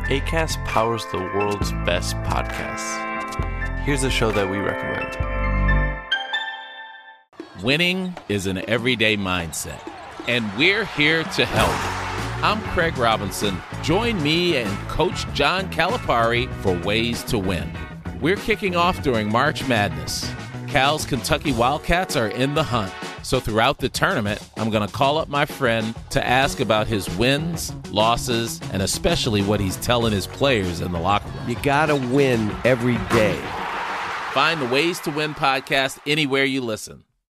Acast powers the world's best podcasts. Here's a show that we recommend. Winning is an everyday mindset, and we're here to help. I'm Craig Robinson. Join me and Coach John Calipari for Ways to Win. We're kicking off during March Madness. Cal's Kentucky Wildcats are in the hunt. So throughout the tournament, I'm going to call up my friend to ask about his wins, losses, and especially what he's telling his players in the locker room. You got to win every day. Find the Ways to Win podcast anywhere you listen.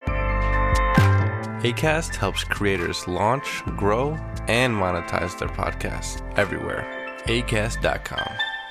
Acast helps creators launch, grow, and monetize their podcasts everywhere. Acast.com.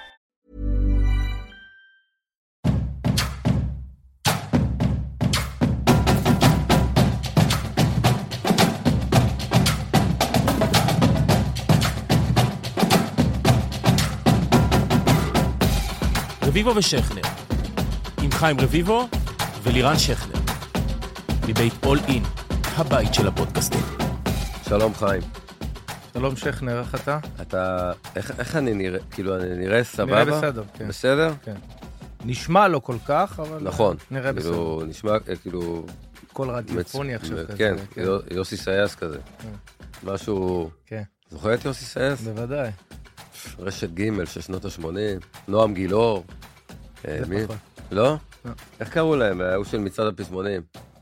רביבו ושכנר, עם חיים רביבו ולירן שכנר, מבית אול אין, הבית של הפודקאסטים. שלום חיים. שלום שכנר, איך אתה? איך אני נראה? כאילו, אני נראה סבבה? נראה בסדר, כן. בסדר? כן. נשמע לא כל כך, אבל נכון. נראה כאילו, בסדר. נשמע, כאילו... כל רדיופוני עכשיו כזה. כן, יוסי סייס כזה. משהו... כן. זוכר את יוסי סייס? בוודאי. רשת ג' של שנות ה-80, נועם גילאור. מי? פחות. לא? לא. איך קראו להם? הוא של מצעד הפזמונים.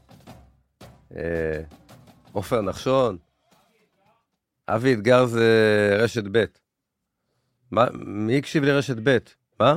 עופר נחשון. אבי אתגר זה רשת ב'. מי הקשיב לרשת ב'? מה?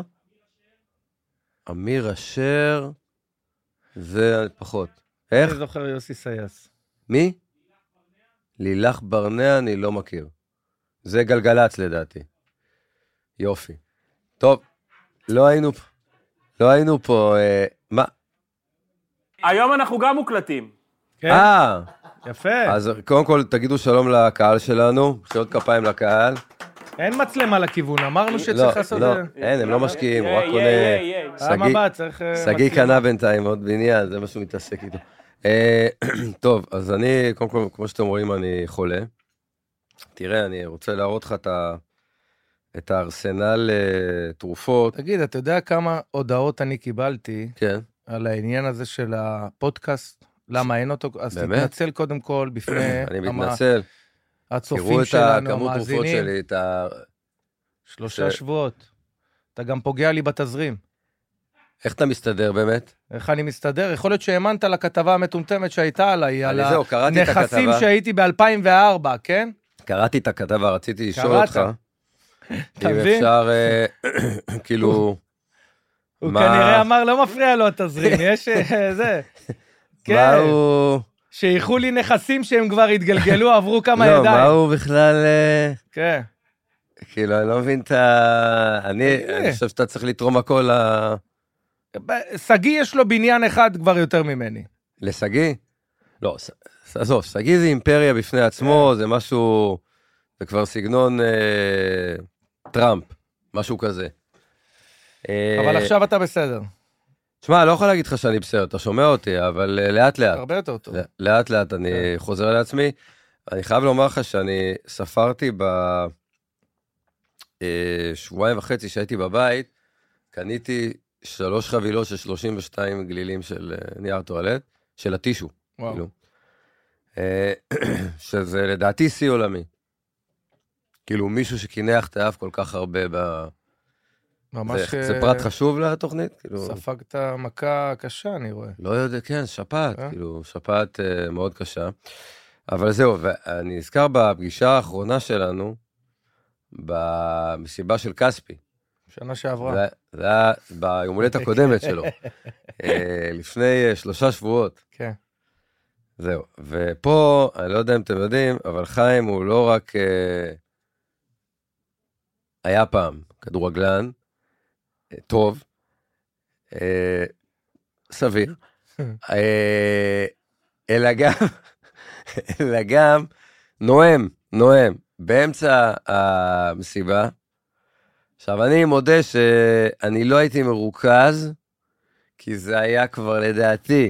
אמיר אשר. זה פחות. איך? אני זוכר יוסי סייס. מי? לילך ברנע אני לא מכיר. זה גלגלץ לדעתי. יופי. טוב, לא היינו פה, מה? היום אנחנו גם מוקלטים. כן? יפה. אז קודם כל תגידו שלום לקהל שלנו, מחיאות כפיים לקהל. אין מצלמה לכיוון, אמרנו שצריך לעשות... לא, אין, הם לא משקיעים, הוא רק קונה... סגי קנה בינתיים, עוד בניין, זה מה שהוא מתעסק איתו. טוב, אז אני, קודם כל, כמו שאתם רואים, אני חולה. תראה, אני רוצה להראות לך את הארסנל תרופות. תגיד, אתה יודע כמה הודעות אני קיבלתי על העניין הזה של הפודקאסט? למה אין אותו? אז תתנצל קודם כל בפני... אני מתנצל. הצופים שלנו, תראו את הכמות תרופות שלי, 3 שבועות. אתה גם פוגע לי בתזרים. איך אתה מסתדר באמת? איך אני מסתדר? יכול להיות שהאמנת לכתבה המטומטמת שהייתה עליי, על הנכסים שהייתי ב-2004, כן? קראתי את הכתבה, רציתי לשאול אותך. אם אפשר, כאילו... הוא כנראה אמר, לא מפריע לו התזרים, יש זה. מה הוא... שייכו לי נכסים שהם כבר התגלגלו, עברו כמה ידיים. לא, מה הוא בכלל... כן. כאילו, אני לא מבין את ה... אני חושב שאתה צריך לתרום הכל ל... סגי יש לו בניין אחד כבר יותר ממני. לסגי? לא, עזוב, סגי זה אימפריה בפני עצמו, זה משהו... זה כבר סגנון טראמפ, משהו כזה. אבל עכשיו אתה בסדר. תשמע, לא יכול להגיד לך שאני בסדר, אתה שומע אותי, אבל לאט לאט. הרבה יותר טוב. לאט לאט אני חוזר לעצמי. אני חייב לומר לך שאני ספרתי בשבועיים וחצי שהייתי בבית, קניתי 3 חבילות של 32 גלילים של נייר טואלט, של הטישו. וואו. שזה לדעתי שיא עולמי. כאילו מישהו שקינח את האף כל כך הרבה ממש... זה פרט חשוב לתוכנית? ספגת מכה קשה, אני רואה. לא יודע, כן, שפעת, כאילו, שפעת מאוד קשה. אבל זהו, ואני נזכר בפגישה האחרונה שלנו, במסיבה של כספי. שנה שעברה. זה היה ביום הולדת הקודמת שלו. לפני 3 שבועות. כן. זהו, ופה, אני לא יודע אם אתם יודעים, אבל חיים הוא לא רק... היה פעם כדורגלן, טוב, סביר, אלא גם נואם, באמצע המסיבה. עכשיו, אני מודה שאני לא הייתי מרוכז, כי זה היה כבר לדעתי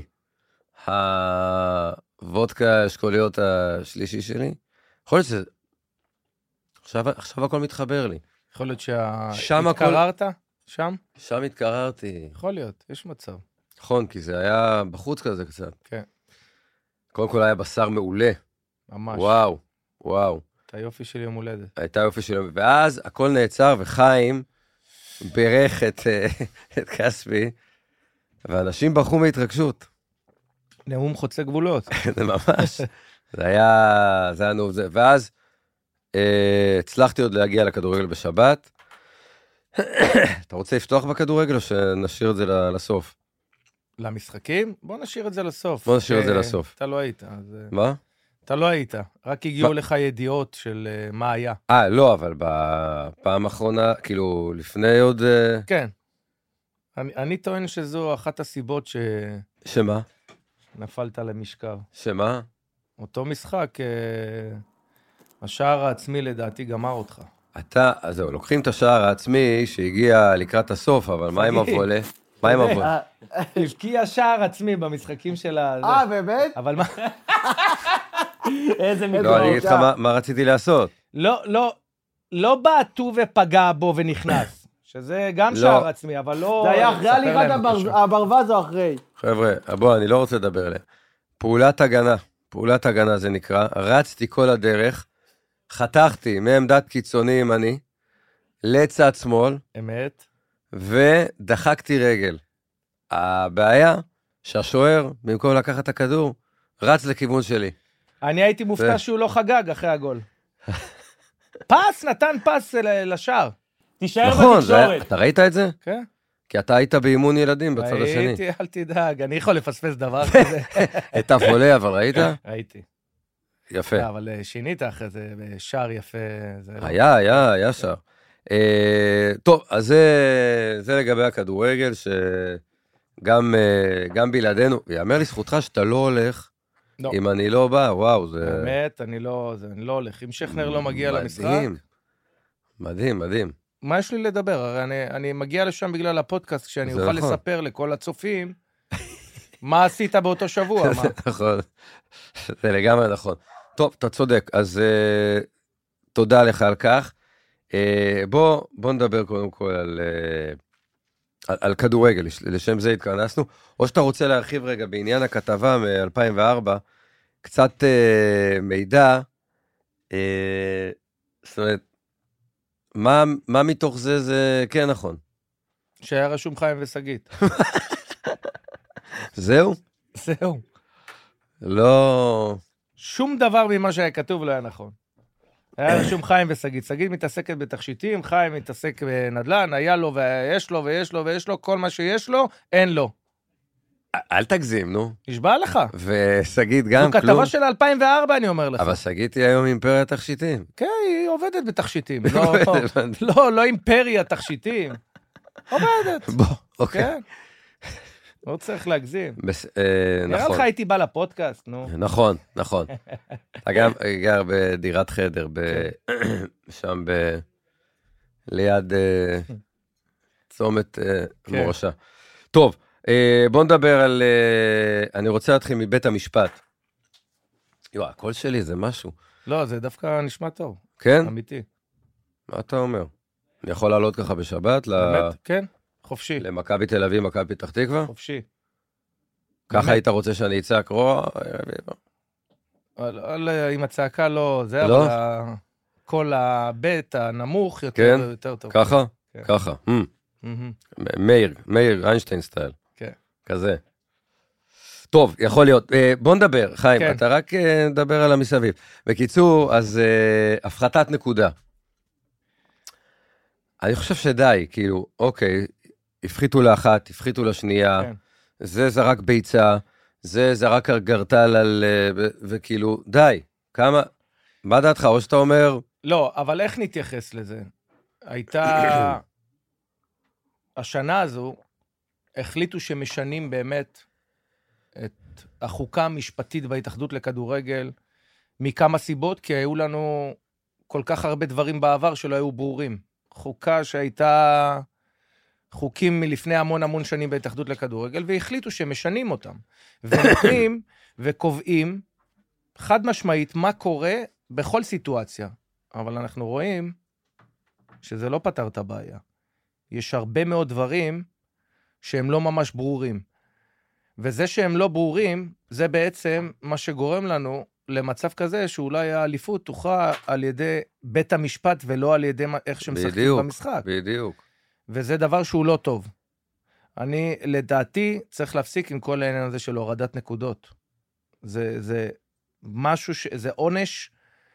הוודקה אשכוליות השלישי שלי. יכול להיות שזה... עכשיו הכל מתחבר לי. יכול להיות שהתקררת שם? שם התקררתי. יכול להיות, יש מצב. נכון, כי זה היה בחוץ כזה קצת. כן. קודם כל היה בשר מעולה. ממש. וואו. הייתה יופי של יום הולדת. הייתה יופי של יום, ואז הכל נעצר, וחיים בירך את כספי, ואנשים ברחו מהתרגשות. נאום חוצה גבולות. זה ממש, זה היה נאום זה, ואז הצלחתי עוד להגיע לכדורגל בשבת. אתה רוצה לפתוח בכדורגל או שנשאיר את זה לסוף? למשחקים? בוא נשאיר את זה לסוף. בוא נשאיר את זה לסוף. אתה לא היית. מה? אתה לא היית, רק הגיעו לך ידיעות של מה היה. לא, אבל בפעם האחרונה, כאילו, לפני עוד... כן. אני טוען שזו אחת הסיבות שמה? נפלת למשכב. שמה? אותו משחק, השער העצמי לדעתי גמר אותך. אז זהו, לוקחים את השער העצמי שהגיע לקראת הסוף, אבל מה עם הוולה? מה עם הוולה? הבקיע שער עצמי במשחקים של ה... באמת? אבל מה... איזה מקום. לא, אני אגיד לך מה רציתי לעשות. לא בעטו ופגע בו ונכנס, שזה גם שער עצמי, אבל לא... זה היה אחרי הלירת הברווז או אחרי? חבר'ה, בוא, אני לא רוצה לדבר עליה. פעולת הגנה זה נקרא, רצתי כל הדרך, חתכתי מעמדת קיצוני ימני, לצד שמאל, אמת, ודחקתי רגל. הבעיה שהשוער, במקום לקחת את הכדור, רץ לכיוון שלי. אני הייתי מופתע שהוא לא חגג אחרי הגול. נתן פס לשער. תישאר בתקשורת. נכון, אתה ראית את זה? כן. כי אתה היית באימון ילדים בצד השני. הייתי, אל תדאג, אני יכול לפספס דבר כזה. את הפולה, אבל ראית? ראיתי. יפה. אבל שינית אחרי זה, שער יפה. היה שער. טוב, אז זה לגבי הכדורגל, שגם בלעדינו, ויאמר לזכותך שאתה לא הולך, אם אני לא בא, וואו, זה... באמת, אני לא הולך. אם שכנר לא מגיע למשחק... מדהים. מה יש לי לדבר? הרי אני מגיע לשם בגלל הפודקאסט, כשאני אוכל לספר לכל הצופים, מה עשית באותו שבוע. נכון, זה לגמרי נכון. טוב, אתה צודק, אז תודה לך על כך. בוא נדבר קודם כל על כדורגל, לשם זה התכנסנו, או שאתה רוצה להרחיב רגע בעניין הכתבה מ-2004, קצת מידע, זאת אומרת, מה מתוך זה כן נכון? שהיה רשום חיים וסגית. זהו? זהו. לא... שום דבר ממה שהיה כתוב לא היה נכון. היה רשום חיים וסגית. סגית מתעסקת בתכשיטים, חיים מתעסק בנדל"ן, היה לו ויש לו, כל מה שיש לו, אין לו. אל תגזים, נו. נשבע לך. וסגית גם כלום. זו כתבה של 2004, אני אומר לך. אבל סגית היא היום אימפריה תכשיטים. כן, היא עובדת בתכשיטים. לא אימפריה תכשיטים. עובדת. בוא, אוקיי. לא צריך להגזים. נכון. נראה לך הייתי בא לפודקאסט, נו. נכון. אתה גם גר בדירת חדר, שם ליד צומת מורשה. טוב, בוא נדבר על... אני רוצה להתחיל מבית המשפט. הקול שלי זה משהו. לא, זה דווקא נשמע טוב. כן? אמיתי. מה אתה אומר? אני יכול לעלות ככה בשבת? באמת, כן. חופשי. למכבי תל אביב, מכבי פתח תקווה? חופשי. ככה היית רוצה שאני אצעק רוע? עם הצעקה לא, זה אבל כל הבית הנמוך יותר טוב. ככה? ככה. מאיר איינשטיין סטייל. כן. כזה. טוב, יכול להיות. בוא נדבר, חיים, אתה רק נדבר על המסביב. בקיצור, אז הפחתת נקודה. אני חושב שדי, כאילו, אוקיי, הפחיתו לאחת, הפחיתו לשנייה, זה זרק ביצה, זה זרק גרטל על... וכאילו, די, כמה... מה דעתך? או שאתה אומר... לא, אבל איך נתייחס לזה? הייתה... השנה הזו, החליטו שמשנים באמת את החוקה המשפטית בהתאחדות לכדורגל, מכמה סיבות, כי היו לנו כל כך הרבה דברים בעבר שלא היו ברורים. חוקה שהייתה חוקים מלפני המון שנים בהתאחדות לכדורגל, והחליטו שמשנים אותם. ונותנים וקובעים חד משמעית מה קורה בכל סיטואציה. אבל אנחנו רואים שזה לא פתר את הבעיה. יש הרבה מאוד דברים שהם לא ממש ברורים. וזה שהם לא ברורים, זה בעצם מה שגורם לנו למצב כזה, שאולי האליפות תוכל על ידי בית המשפט, ולא על ידי איך שמשחקים במשחק. בדיוק. וזה דבר שהוא לא טוב. אני, לדעתי, צריך להפסיק עם כל העניין הזה של הורדת נקודות. זה משהו, זה עונש,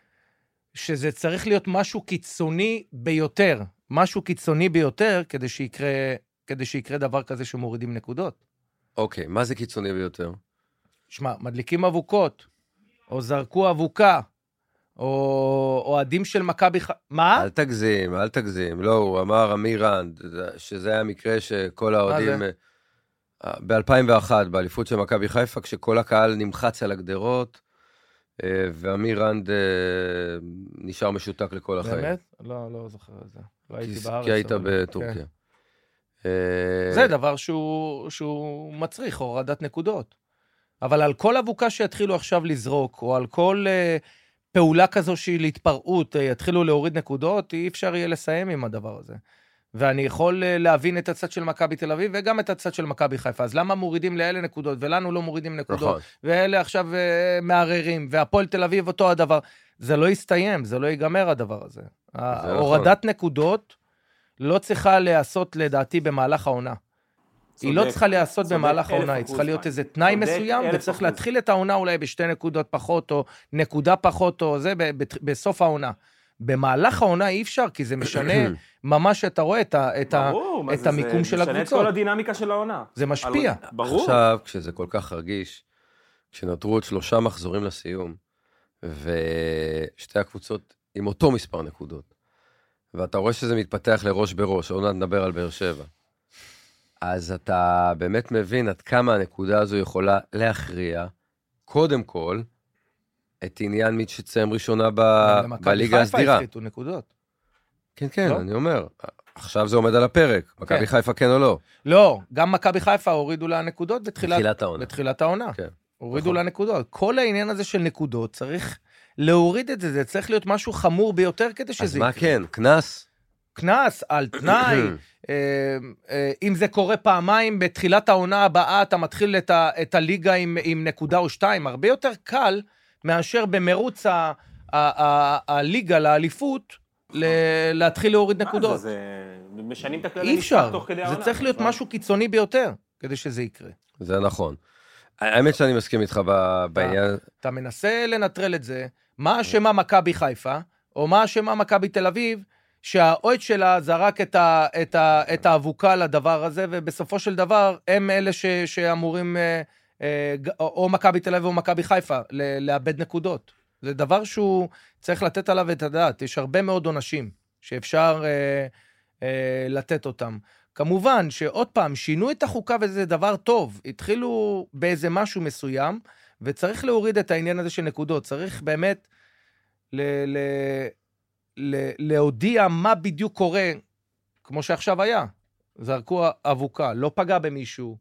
שזה צריך להיות משהו קיצוני ביותר. משהו קיצוני ביותר, כדי שיקרה דבר כזה שמורידים נקודות. אוקיי, מה זה קיצוני ביותר? שמע, מדליקים אבוקות, או זרקו אבוקה, או אוהדים של מכבי מה? אל תגזים. לא, הוא אמר אמיר רנד, שזה היה מקרה שכל האוהדים... ב-2001, באליפות של מכבי חיפה, כשכל הקהל נמחץ על הגדרות, ואמיר רנד נשאר משותק לכל החיים. באמת? לא זוכר את זה. לא הייתי בארץ. כי היית בטורקיה. זה דבר שהוא מצריך הורדת נקודות. אבל על כל אבוקה שיתחילו עכשיו לזרוק, או על כל פעולה כזו של התפרעות, יתחילו להוריד נקודות, אי אפשר יהיה לסיים עם הדבר הזה. ואני יכול להבין את הצד של מכבי תל אביב, וגם את הצד של מכבי חיפה. אז למה מורידים לאלה נקודות, ולנו לא מורידים נקודות, ואלה עכשיו מערערים, והפועל תל אביב אותו הדבר. זה לא יסתיים, זה לא ייגמר הדבר הזה. הורדת נקודות לא צריכה להיעשות לדעתי במהלך העונה. היא לא צריכה להיעשות במהלך העונה, היא צריכה להיות איזה תנאי מסוים, וצריך להתחיל את העונה אולי בשתי נקודות פחות, או נקודה פחות, או זה בסוף העונה. במהלך העונה אי אפשר, כי זה משנה ממש אתה רואה את המיקום של הקבוצות. זה משנה את כל הדינמיקה של העונה. זה משפיע. עכשיו, כשזה כל כך רגיש, כשנותרו עוד 3 מחזורים לסיום, ושתי הקבוצות עם אותו מספר נקודות, ואתה רואה שזה מתפתח לראש בראש, עוד נדבר על באר שבע, אז אתה באמת מבין עד כמה הנקודה הזו יכולה להכריע, קודם כל, את עניין מי שתסיים ראשונה בליגה הסדירה. מכבי חיפה הפחיתו נקודות. כן, לא? אני אומר, עכשיו זה עומד על הפרק, מכבי חיפה כן או לא? לא, גם מכבי חיפה הורידו לה נקודות בתחילת העונה. כן. הורידו לה נקודות. כל העניין הזה של נקודות, צריך להוריד את זה, זה צריך להיות משהו חמור ביותר כדי שזה יקרה. אז מה כן? כנס? כנס, על תנאי, אם זה קורה פעמיים, בתחילת העונה הבאה אתה מתחיל את הליגה עם נקודה או 2, הרבה יותר קל מאשר במרוץ הליגה לאליפות, להתחיל להוריד נקודות. זה משנים את הכללי אי אפשר, זה צריך להיות משהו קיצוני ביותר, כדי שזה יקרה. זה נכון. האמת שאני מסכים איתך בעניין. אתה מנסה לנטרל את זה, מה אשמה מכבי חיפה, או מה אשמה מכבי תל אביב, שהאוהד שלה זרק את האבוקה לדבר הזה, ובסופו של דבר הם אלה שאמורים, או מכבי תל אביב או מכבי חיפה, לאבד נקודות. זה דבר שהוא צריך לתת עליו את הדעת. יש הרבה מאוד עונשים שאפשר לתת אותם. כמובן שעוד פעם, שינו את החוקה וזה דבר טוב. התחילו באיזה משהו מסוים, וצריך להוריד את העניין הזה של נקודות. צריך באמת להודיע מה בדיוק קורה, כמו שעכשיו היה. זרקו אבוקה, לא פגע במישהו.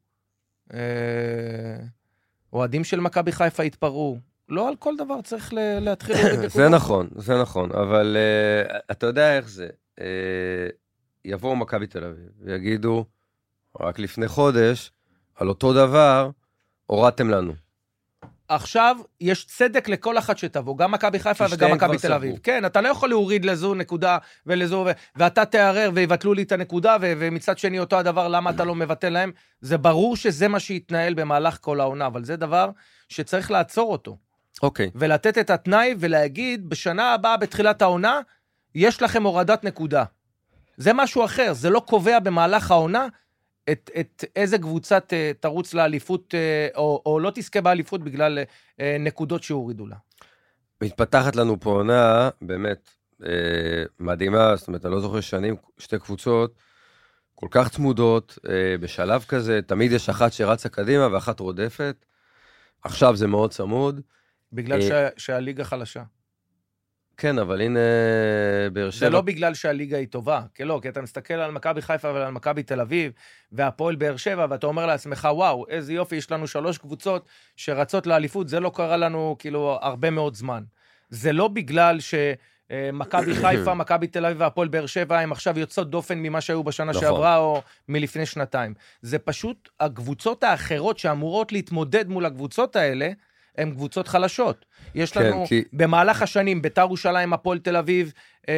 אוהדים של מכבי חיפה התפרעו. לא על כל דבר צריך להתחיל להוריד נקודות. זה נכון, אבל אתה יודע איך זה. יבואו מכבי תל אביב ויגידו, רק לפני חודש, על אותו דבר, הורדתם לנו. עכשיו יש צדק לכל אחת שתבוא, גם מכבי חיפה וגם מכבי תל אביב. כן, אתה לא יכול להוריד לזו נקודה ולזו, ואתה תערר ויבטלו לי את הנקודה, ומצד שני אותו הדבר, למה אתה לא מבטל להם? זה ברור שזה מה שיתנהל במהלך כל העונה, אבל זה דבר שצריך לעצור אותו. אוקיי. ולתת את התנאי ולהגיד, בשנה הבאה בתחילת העונה, יש לכם הורדת נקודה. זה משהו אחר, זה לא קובע במהלך העונה, את איזה קבוצה תרוץ לאליפות, או לא תזכה באליפות בגלל נקודות שהורידו לה. מתפתחת לנו פה עונה, באמת, מדהימה, זאת אומרת, אני לא זוכר שנים, שתי קבוצות, כל כך צמודות, בשלב כזה, תמיד יש אחת שרצה קדימה, ואחת רודפת, עכשיו זה מאוד צמוד. בגלל שהליגה חלשה. כן, אבל הנה באר שבע. זה לא בגלל שהליגה היא טובה, כי אתה מסתכל על מכבי חיפה ועל מכבי תל אביב, והפועל באר שבע, ואתה אומר לעצמך, וואו, איזה יופי, יש לנו 3 קבוצות שרצות לאליפות, זה לא קרה לנו כאילו הרבה מאוד זמן. זה לא בגלל מכבי חיפה, מכבי תל אביב והפועל באר שבע, הם עכשיו יוצאות דופן ממה שהיו בשנה שעברה, או מלפני שנתיים. זה פשוט, הקבוצות האחרות שאמורות להתמודד מול הקבוצות האלה, הן קבוצות חלשות. יש לנו, במהלך השנים, בית"ר ירושלים, הפועל תל אביב,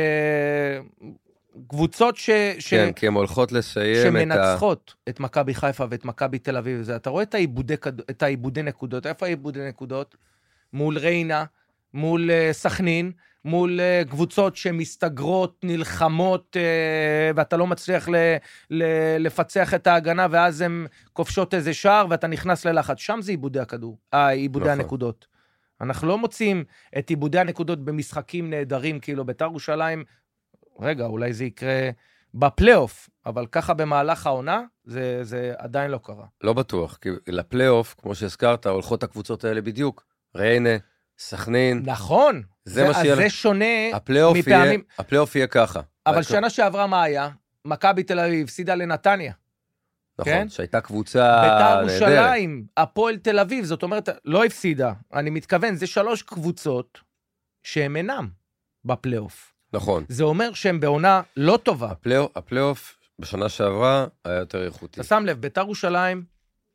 קבוצות כן, כי הן הולכות לסיים שמנצחות את מכבי חיפה ואת מכבי תל אביב. אתה רואה את העיבודי נקודות. איפה העיבודי נקודות? מול ריינה, מול סכנין, מול קבוצות שמסתגרות, נלחמות, ואתה לא מצליח לפצח את ההגנה, ואז הן כובשות איזה שער, ואתה נכנס ללחץ. שם זה עיבודי הכדור, עיבודי הנקודות. אנחנו לא מוצאים את עיבודי הנקודות במשחקים נהדרים, כאילו בית"ר ירושלים, רגע, אולי זה יקרה בפלייאוף, אבל ככה במהלך העונה, זה עדיין לא קרה. לא בטוח, כי לפלייאוף, כמו שהזכרת, הולכות הקבוצות האלה בדיוק. ריינה, סכנין. נכון, זה שונה מפעמים. הפלייאוף יהיה ככה. אבל שנה שעברה מה היה? מכבי תל אביב, הפסידה לנתניה. נכון, שהייתה קבוצה בית"ר ירושלים, הפועל תל אביב, זאת אומרת, לא הפסידה. אני מתכוון, זה 3 קבוצות שהן אינם בפלייאוף. נכון. זה אומר שהן בעונה לא טובה. הפלייאוף בשנה שעברה היה יותר איכותי. אתה שם לב, בית"ר ירושלים,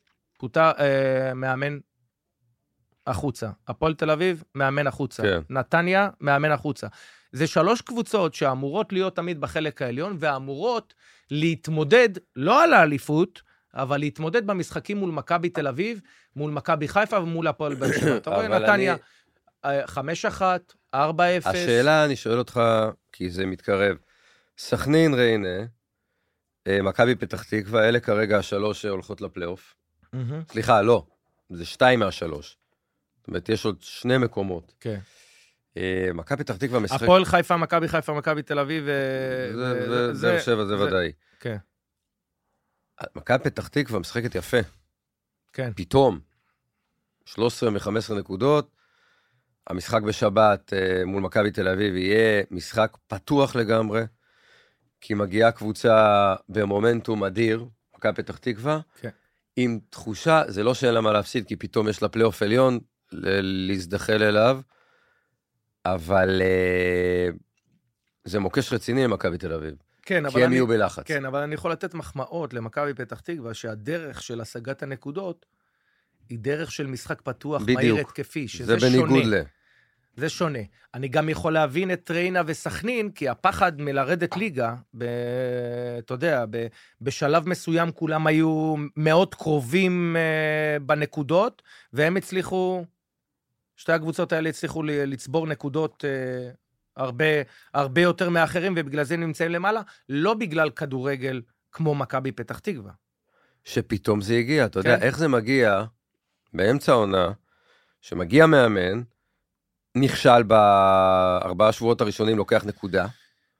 מאמן החוצה. הפועל תל אביב, מאמן החוצה. כן. נתניה, מאמן החוצה. זה 3 קבוצות שאמורות להיות תמיד בחלק העליון, ואמורות להתמודד, לא על האליפות, אבל להתמודד במשחקים מול מכבי תל אביב, מול מכבי חיפה ומול הפועל באר שבע. אתה רואה, נתניה, 5-1, 4-0. השאלה, אני שואל אותך, כי זה מתקרב. סכנין, ריינה, מכבי פתח תקווה, אלה כרגע 3 שהולכות לפלייאוף. סליחה, לא. זה 2 מה-3. זאת אומרת, יש עוד 2 מקומות. כן. מכבי פתח תקווה משחק... הפועל חיפה, מכבי תל אביב... זה באר שבע, זה ודאי. כן. מכבי פתח תקווה משחקת יפה. כן. פתאום, 13 מ-15 נקודות, המשחק בשבת מול מכבי תל אביב יהיה משחק פתוח לגמרי, כי מגיעה קבוצה במומנטום אדיר, מכבי פתח תקווה, כן. עם תחושה, זה לא שאין לה מה להפסיד, כי פתאום יש לה פלייאוף עליון, להזדחל אליו, אבל זה מוקש רציני למכבי תל אביב. כן, כי הם יהיו בלחץ. כן, אבל אני יכול לתת מחמאות למכבי פתח תקווה, שהדרך של השגת הנקודות, היא דרך של משחק פתוח, מהיר התקפי, שזה שונה. זה בניגוד זה שונה. אני גם יכול להבין את ריינה וסכנין, כי הפחד מלרדת ליגה, אתה יודע, בשלב מסוים כולם היו מאוד קרובים בנקודות, והם הצליחו, 2 הקבוצות האלה הצליחו לצבור נקודות הרבה יותר מאחרים, ובגלל זה נמצאים למעלה, לא בגלל כדורגל כמו מכבי פתח תקווה. שפתאום זה הגיע, אתה יודע, איך זה מגיע באמצע העונה, שמגיע מאמן, נכשל ב4 שבועות הראשונים, לוקח נקודה,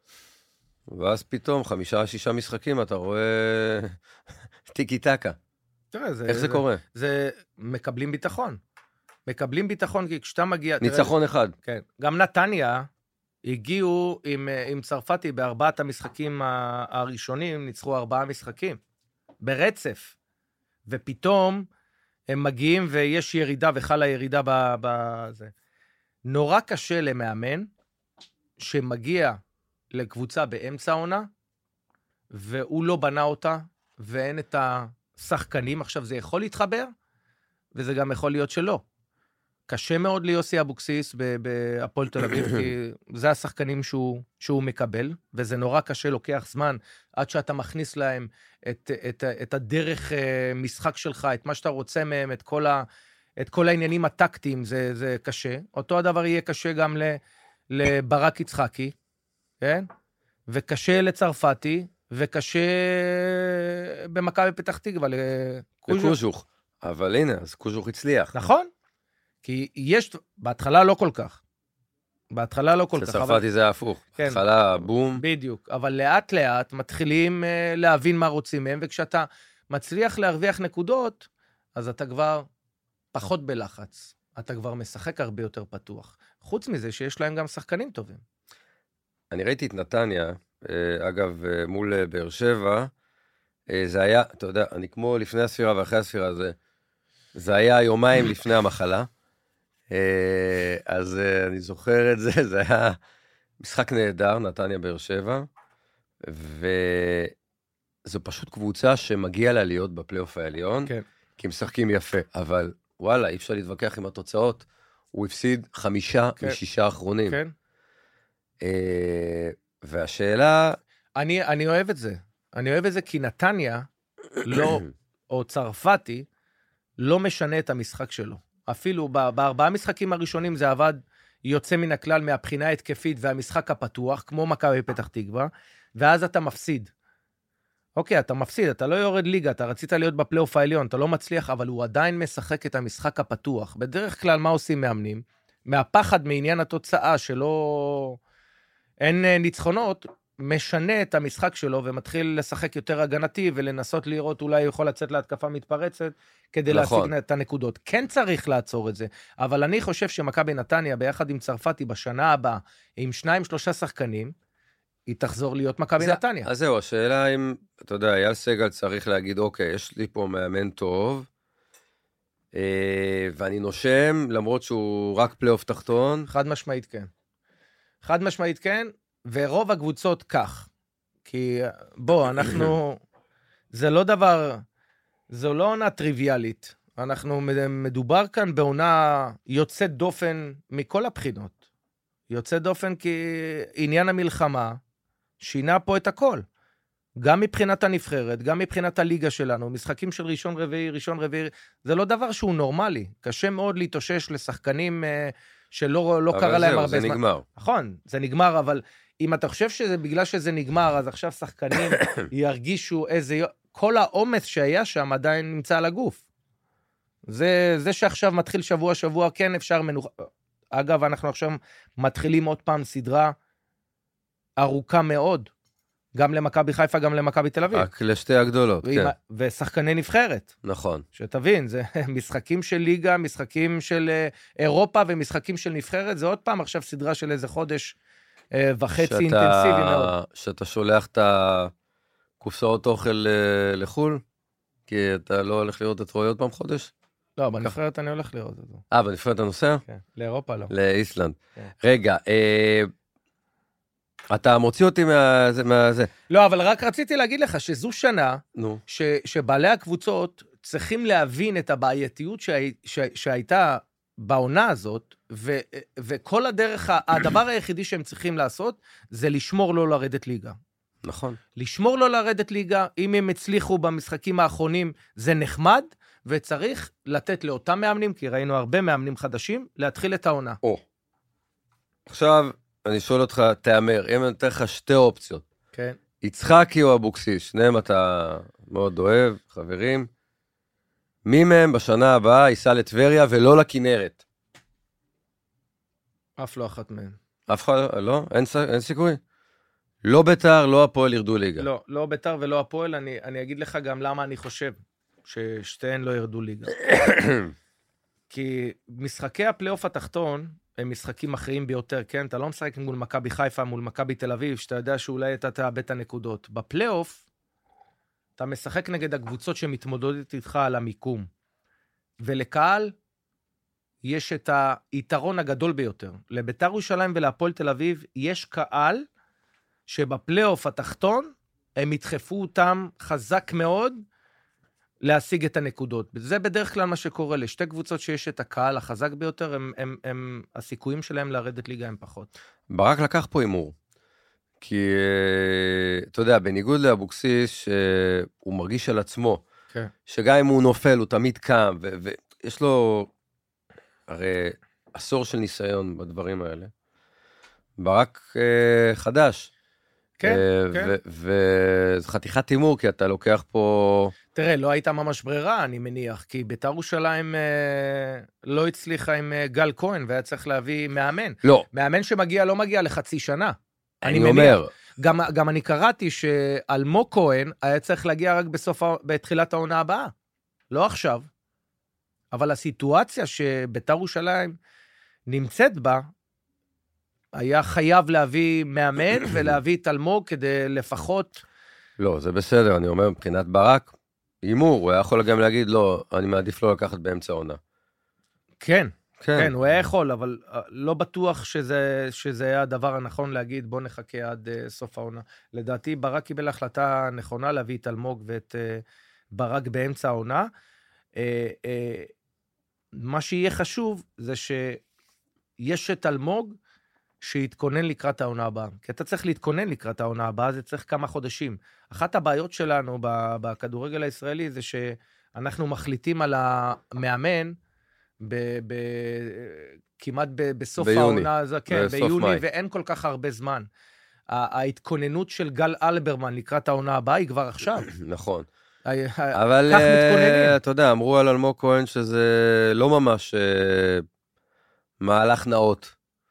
ואז פתאום 5-6 משחקים, אתה רואה טיקי טקה. איך זה קורה? זה מקבלים ביטחון. מקבלים ביטחון, כי כשאתה מגיע... ניצחון אחד. כן. גם נתניה הגיעו עם צרפתי ב4 המשחקים הראשונים, ניצחו 4 משחקים. ברצף. ופתאום הם מגיעים ויש ירידה וחלה ירידה בזה. נורא קשה למאמן שמגיע לקבוצה באמצע העונה, והוא לא בנה אותה, ואין את השחקנים. עכשיו זה יכול להתחבר, וזה גם יכול להיות שלא. קשה מאוד ליוסי אבוקסיס בהפועל תל אביב, כי זה השחקנים שהוא מקבל, וזה נורא קשה, לוקח זמן, עד שאתה מכניס להם את הדרך משחק שלך, את מה שאתה רוצה מהם, את כל העניינים הטקטיים, זה קשה. אותו הדבר יהיה קשה גם לברק יצחקי, כן? וקשה לצרפתי, וקשה במכבי פתח תקווה לקוז'וך. אבל הנה, אז קוז'וך הצליח. נכון. כי יש, בהתחלה לא כל כך. בהתחלה לא כל כך. שצרפתי זה הפוך. בהתחלה בום. בדיוק. אבל לאט לאט מתחילים להבין מה רוצים מהם, וכשאתה מצליח להרוויח נקודות, אז אתה כבר פחות בלחץ. אתה כבר משחק הרבה יותר פתוח. חוץ מזה שיש להם גם שחקנים טובים. אני ראיתי את נתניה, אגב, מול באר שבע, זה היה, אתה יודע, אני כמו לפני הספירה ואחרי הספירה, זה היה יומיים לפני המחלה, אז אני זוכר את זה, זה היה משחק נהדר, נתניה באר שבע, וזו פשוט קבוצה שמגיע לה להיות בפלייאוף העליון, כן. כי משחקים יפה, אבל וואלה, אי אפשר להתווכח עם התוצאות, הוא הפסיד 5 מ-6 האחרונים. כן. והשאלה... אני אוהב את זה. אני אוהב את זה כי נתניה, לא, או צרפתי, לא משנה את המשחק שלו. אפילו בארבעה משחקים הראשונים זה עבד יוצא מן הכלל מהבחינה ההתקפית והמשחק הפתוח, כמו מכבי פתח תקווה, ואז אתה מפסיד. אוקיי, אתה מפסיד, אתה לא יורד ליגה, אתה רצית להיות בפלייאוף העליון, אתה לא מצליח, אבל הוא עדיין משחק את המשחק הפתוח. בדרך כלל מה עושים מאמנים? מהפחד מעניין התוצאה שלא... אין ניצחונות, משנה את המשחק שלו ומתחיל לשחק יותר הגנתי ולנסות לראות אולי יכול לצאת להתקפה מתפרצת כדי להשיג את הנקודות. כן צריך לעצור את זה, אבל אני חושב שמכבי נתניה ביחד עם צרפתי בשנה הבאה עם 2-3 שחקנים, היא תחזור להיות מכבי נתניה. אז זהו, השאלה אם, אתה יודע, אייל סגל צריך להגיד, אוקיי, יש לי פה מאמן טוב, ואני נושם, למרות שהוא רק פלייאוף תחתון. חד משמעית כן. חד משמעית כן, ורוב הקבוצות כך. כי בוא, אנחנו, זה לא דבר, זו לא עונה טריוויאלית. אנחנו מדובר כאן בעונה יוצאת דופן מכל הבחינות. יוצאת דופן כי עניין המלחמה שינה פה את הכל. גם מבחינת הנבחרת, גם מבחינת הליגה שלנו, משחקים של ראשון רביעי, זה לא דבר שהוא נורמלי. קשה מאוד להתאושש לשחקנים שלא קרה להם הרבה זמן. זה נגמר. נכון, זה נגמר, אבל אם אתה חושב שזה בגלל שזה נגמר, אז עכשיו שחקנים ירגישו כל העומס שהיה שם עדיין נמצא על הגוף. זה שעכשיו מתחיל שבוע, כן אפשר מנוחה. אגב, אנחנו עכשיו מתחילים עוד פעם סדרה ארוכה מאוד, גם למכבי חיפה, גם למכבי תל אביב. רק לשתי הגדולות, כן. ושחקני נבחרת. נכון. שתבין, זה משחקים של ליגה, משחקים של אירופה, ומשחקים של נבחרת, זה עוד פעם עכשיו סדרה של איזה חודש וחצי אינטנסיבי מאוד. שאתה שולח את הקופסאות אוכל לחול, כי אתה לא הולך לראות את רועי עוד פעם חודש? לא, בנבחרת אני הולך לראות את זה. בנבחרת אתה נוסע? כן, לאירופה לא. לאיסלנד. רגע, אתה מוציא אותי מהזה. לא, אבל רק רציתי להגיד לך שזו שנה, שבעלי הקבוצות צריכים להבין את הבעייתיות שהייתה בעונה הזאת, וכל הדרך, הדבר היחידי שהם צריכים לעשות, זה לשמור לא לרדת ליגה. נכון. לשמור לא לרדת ליגה, אם הם הצליחו במשחקים האחרונים, זה נחמד, וצריך לתת לאותם מאמנים, כי ראינו הרבה מאמנים חדשים, להתחיל את העונה. עכשיו, אני שואל אותך, תאמר, אם אני נותן לך שתי אופציות. כן. יצחקי או אבוקסיס, שניהם אתה מאוד אוהב, חברים. מי מהם בשנה הבאה ייסע לטבריה ולא לכנרת? אף לא אחת מהם. אף אחד, לא? אין סיכוי? לא ביתר, לא הפועל ירדו ליגה. לא ביתר ולא הפועל, אני אגיד לך גם למה אני חושב ששתיהן לא ירדו ליגה. כי משחקי הפלייאוף התחתון הם משחקים אחרים ביותר, כן? אתה לא משחק מול מכבי חיפה, מול מכבי תל אביב, שאתה יודע שאולי אתה תאבד את הנקודות. בפלייאוף, אתה משחק נגד הקבוצות שמתמודדות איתך על המיקום. ולקהל, יש את היתרון הגדול ביותר. לביתר ירושלים ולהפועל תל אביב, יש קהל שבפלייאוף התחתון, הם ידחפו אותם חזק מאוד, להשיג את הנקודות. זה בדרך כלל מה שקורה לשתי קבוצות שיש את הקהל החזק ביותר, הסיכויים שלהם לרדת ליגה הם פחות. ברק לקח פה אימור. כי, אתה יודע, בניגוד לאבוקסיס, הוא מרגיש על עצמו, שגם אם הוא נופל, הוא תמיד קם, ויש לו, הרי, עשור של ניסיון בדברים האלה. ברק חדש. כן, כן. וזה חתיכת אימור, כי אתה לוקח פה... תראה, לא הייתה ממש ברירה, אני מניח, כי בית"ר ירושלים לא הצליחה עם גל כהן, והיה צריך להביא מאמן. לא. מאמן שמגיע, לא מגיע לחצי שנה. אני אומר. גם אני קראתי שאלמוג כהן היה צריך להגיע רק בתחילת העונה הבאה. לא עכשיו. אבל הסיטואציה שבית"ר ירושלים נמצאת בה, היה חייב להביא מאמן ולהביא את אלמוג כדי לפחות... לא, זה בסדר, אני אומר, מבחינת ברק, אימור, הוא היה יכול גם להגיד, לא, אני מעדיף לא לקחת באמצע העונה. כן, כן, הוא היה יכול, אבל לא בטוח שזה היה הדבר הנכון להגיד, בוא נחכה עד סוף העונה. לדעתי, ברק קיבל החלטה נכונה להביא את אלמוג ואת ברק באמצע העונה. מה שיהיה חשוב זה שיש את אלמוג שיתכונן לקראת העונה הבאה. כי אתה צריך להתכונן לקראת העונה הבאה, זה צריך כמה חודשים. אחת הבעיות שלנו בכדורגל הישראלי זה שאנחנו מחליטים על המאמן כמעט בסוף העונה, כן, ביוני, ואין כל כך הרבה זמן. ההתכוננות של גל אלברמן לקראת העונה הבאה היא כבר עכשיו. נכון. אבל אתה יודע, אמרו על אלמוג כהן שזה לא ממש מהלך נאות.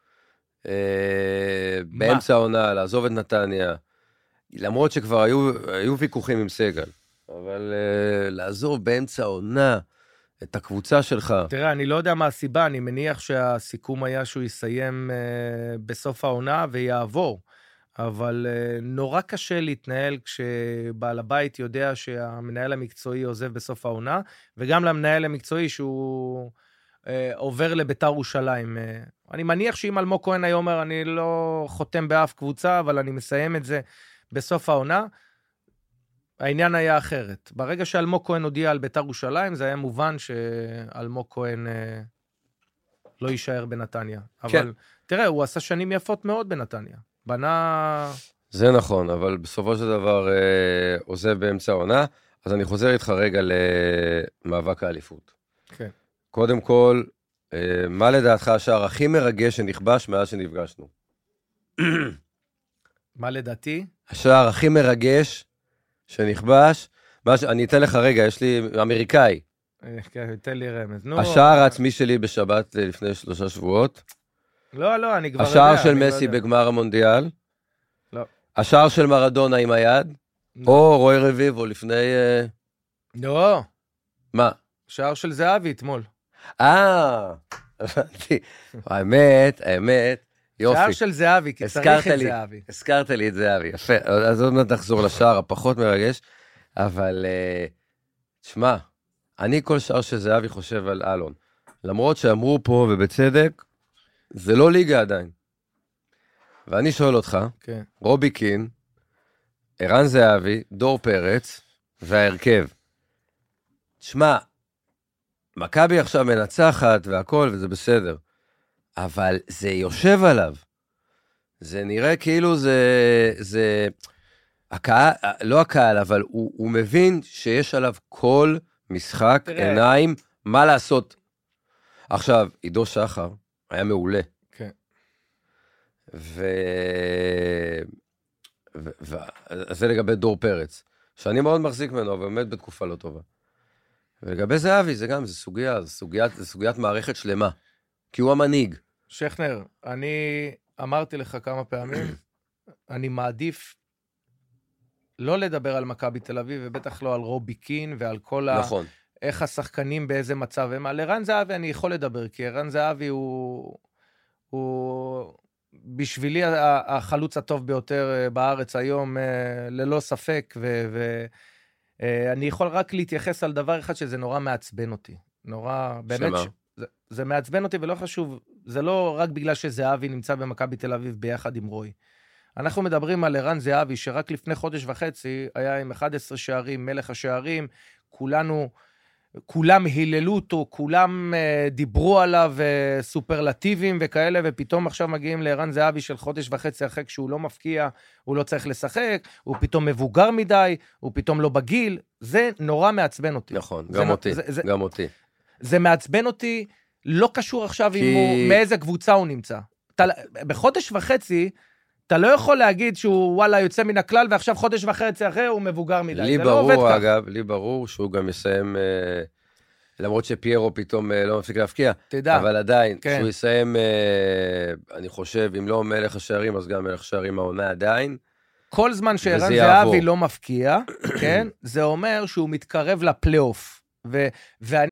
באמצע העונה, לעזוב את נתניה, למרות שכבר היו ויכוחים עם סגל, אבל לעזוב באמצע העונה את הקבוצה שלך. תראה, אני לא יודע מה הסיבה, אני מניח שהסיכום היה שהוא יסיים בסוף העונה ויעבור, אבל נורא קשה להתנהל כשבעל הבית יודע שהמנהל המקצועי עוזב בסוף העונה, וגם למנהל המקצועי שהוא עובר לביתר ירושלים. אני מניח שאם אלמוג כהן היה אומר, אני לא חותם באף קבוצה, אבל אני מסיים את זה בסוף העונה, העניין היה אחרת. ברגע שאלמוג כהן הודיע על ביתר ירושלים, זה היה מובן שאלמוג כהן לא יישאר בנתניה. כן. אבל תראה, הוא עשה שנים יפות מאוד בנתניה. בנה... זה נכון, אבל בסופו של דבר עוזב באמצע העונה, אז אני חוזר איתך רגע למאבק האליפות. כן. קודם כל, מה לדעתך השער הכי מרגש שנכבש מאז שנפגשנו? מה לדעתי? השער הכי מרגש שנכבש, אני אתן לך רגע, יש לי אמריקאי. כן, תן לי רמז. השער העצמי שלי בשבת לפני 3 שבועות. לא, אני כבר יודע. השער של מסי בגמר המונדיאל. לא. השער של מרדונה עם היד. או רוי רביבו לפני... לא. מה? שער של זהבי אתמול. האמת, יופי. שער של זהבי, כי צריך את זהבי. הזכרת לי את זהבי, יפה. אז עוד מעט נחזור לשער הפחות מרגש, אבל תשמע, אני כל שער של זהבי חושב על אלון. למרות שאמרו פה, ובצדק, זה לא ליגה עדיין. ואני שואל אותך, רובי קין, ערן זהבי, דור פרץ, וההרכב. תשמע, מכבי עכשיו מנצחת והכל, וזה בסדר. אבל זה יושב עליו. זה נראה כאילו זה הקהל, לא הקהל, אבל הוא מבין שיש עליו כל משחק עיניים, מה לעשות. עכשיו, עידו שחר היה מעולה. כן. זה לגבי דור פרץ, שאני מאוד מחזיק ממנו, אבל באמת בתקופה לא טובה. ולגבי זהבי, זה גם, זה סוגיית מערכת שלמה. כי הוא המנהיג. שכנר, אני אמרתי לך כמה פעמים, אני מעדיף לא לדבר על מכבי תל אביב, ובטח לא על רובי קין, ועל כל נכון. איך השחקנים באיזה מצב הם. על ערן זהבי אני יכול לדבר, כי ערן זהבי הוא בשבילי החלוץ הטוב ביותר בארץ היום, ללא ספק, ואני יכול רק להתייחס על דבר אחד שזה נורא מעצבן אותי. נורא, באמת, זה מעצבן אותי ולא חשוב, זה לא רק בגלל שזהבי נמצא במכבי תל אביב ביחד עם רוי. אנחנו מדברים על ערן זהבי, שרק לפני חודש וחצי היה עם 11 שערים, מלך השערים, כולם היללו אותו, כולם דיברו עליו סופרלטיבים וכאלה, ופתאום עכשיו מגיעים לערן זהבי של חודש וחצי אחרי, כשהוא לא מפקיע, הוא לא צריך לשחק, הוא פתאום מבוגר מדי, הוא פתאום לא בגיל, זה נורא מעצבן אותי. נכון, גם אותי, גם אותי. זה מעצבן אותי, לא קשור עכשיו מאיזה קבוצה הוא נמצא. בחודש וחצי, אתה לא יכול להגיד שהוא וואלה יוצא מן הכלל, ועכשיו חודש וחצי אחרי הוא מבוגר מדי. לי ברור, אגב, לי ברור שהוא גם יסיים, למרות שפיירו פתאום לא מפסיק להפקיע, אבל עדיין, שהוא יסיים, אני חושב, אם לא מלך השערים, אז גם מלך השערים העונה עדיין. כל זמן שערן זהבי לא מפקיע, כן, זה אומר שהוא מתקרב לפלייאוף. ואני...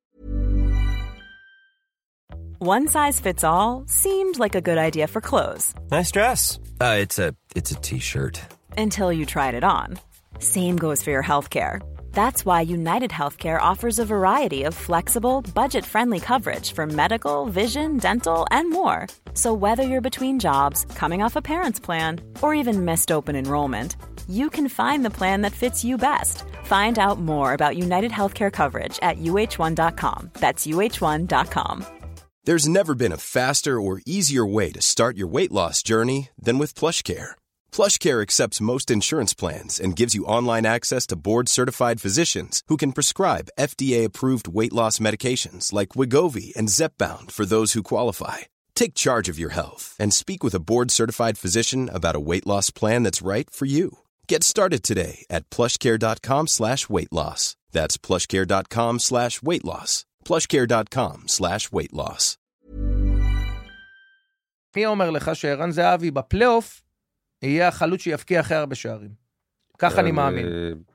One size fits all seemed like a good idea for clothes. Nice dress. It's a t-shirt. Until you tried it on. Same goes for your healthcare. That's why United Healthcare offers a variety of flexible, budget-friendly coverage for medical, vision, dental, and more. So whether you're between jobs, coming off a parent's plan, or even missed open enrollment, you can find the plan that fits you best. Find out more about United Healthcare coverage at uh1.com. That's uh1.com. There's never been a faster or easier way to start your weight loss journey than with PlushCare. PlushCare accepts most insurance plans and gives you online access to board-certified physicians who can prescribe FDA-approved weight loss medications like Wegovy and Zepbound for those who qualify. Take charge of your health and speak with a board-certified physician about a weight loss plan that's right for you. Get started today at plushcare.com/weight-loss. That's plushcare.com/weight-loss. plushcare.com/weight-loss. אני אומר לך שערן זהבי בפלייאוף יהיה החלוץ שיפקיע הכי הרבה שערים. כך אני מאמין.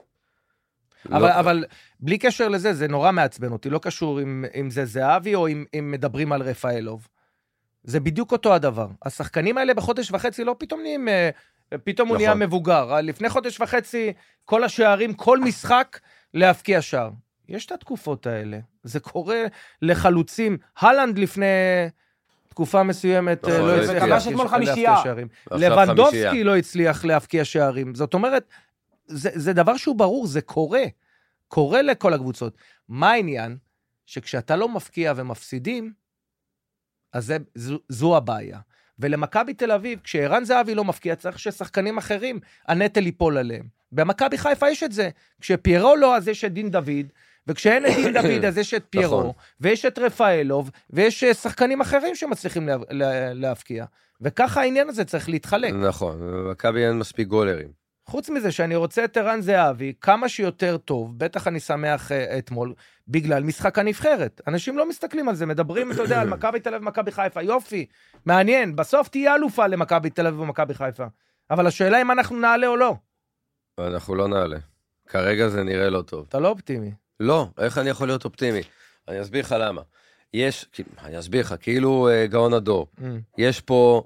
אבל בלי קשר לזה, זה נורא מעצבן אותי, לא קשור אם זה זהבי או אם מדברים על רפאלוב. זה בדיוק אותו הדבר. השחקנים האלה בחודש וחצי לא פתאום נהיים, פתאום הוא נהיה מבוגר. לפני חודש וחצי, כל השערים, כל משחק להפקיע שער. יש את התקופות האלה. זה קורה לחלוצים. הלנד לפני תקופה מסוימת לא הצליח להפקיע שערים. לבנדובסקי לא הצליח להפקיע שערים. זאת אומרת, זה דבר שהוא ברור, זה קורה. קורה לכל הקבוצות. מה העניין? שכשאתה לא מפקיע ומפסידים, אז זו הבעיה. ולמכבי תל אביב, כשערן זהבי לא מפקיע, צריך ששחקנים אחרים, הנטל ייפול עליהם. במכבי חיפה יש את זה. כשפיירו לא, אז יש את דין דוד, וכשאין את דין דוד, אז יש את פיירו, ויש את רפאלוב, ויש שחקנים אחרים שמצליחים להפקיע. וככה העניין הזה צריך להתחלק. נכון, במכבי אין מספיק גולרים. חוץ מזה שאני רוצה את ערן זהבי כמה שיותר טוב, בטח אני שמח אתמול, בגלל משחק הנבחרת. אנשים לא מסתכלים על זה, מדברים, אתה יודע, על מכבי תל אביב ומכבי חיפה, יופי, מעניין, בסוף תהיה אלופה למכבי תל אביב ומכבי חיפה. אבל השאלה אם אנחנו נעלה או לא. אנחנו לא נעלה. כרגע זה נראה לא טוב. אתה לא אופטימי. לא, איך אני יכול להיות אופטימי? אני אסביר לך למה. אני אסביר לך, כאילו גאון הדור. יש פה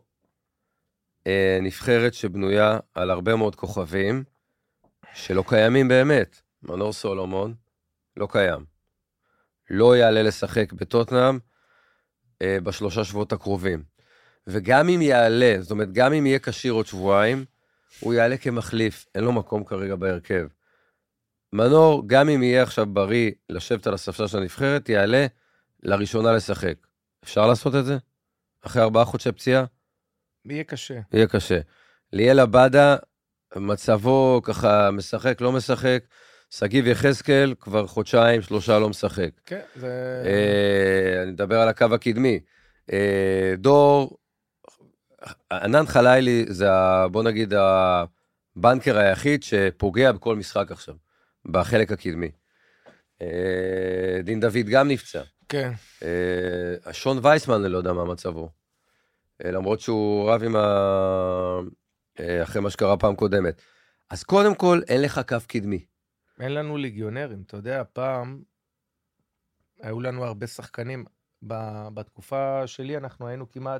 נבחרת שבנויה על הרבה מאוד כוכבים, שלא קיימים באמת. מנור סולומון לא קיים. לא יעלה לשחק בטוטנהאם בשלושה שבועות הקרובים. וגם אם יעלה, זאת אומרת, גם אם יהיה קשיר עוד שבועיים, הוא יעלה כמחליף. אין לו מקום כרגע בהרכב. מנור, גם אם יהיה עכשיו בריא לשבת על הספסל של הנבחרת, יעלה לראשונה לשחק. אפשר לעשות את זה? אחרי 4 חודשי פציעה? יהיה קשה. יהיה קשה. ליאל עבדה, מצבו ככה משחק, לא משחק. סגיב יחזקאל, כבר 2-3 לא משחק. כן, אני מדבר על הקו הקדמי. דור, ענן חלילי, זה, בוא נגיד, הבנקר היחיד שפוגע בכל משחק עכשיו, בחלק הקדמי. דין דוד גם נפצע. כן. שון וייסמן, אני לא יודע מה מצבו. למרות שהוא רב עם אחרי מה שקרה פעם קודמת. אז קודם כל, אין לך קו קדמי. אין לנו ליגיונרים. אתה יודע, פעם היו לנו הרבה שחקנים. בתקופה שלי אנחנו היינו כמעט,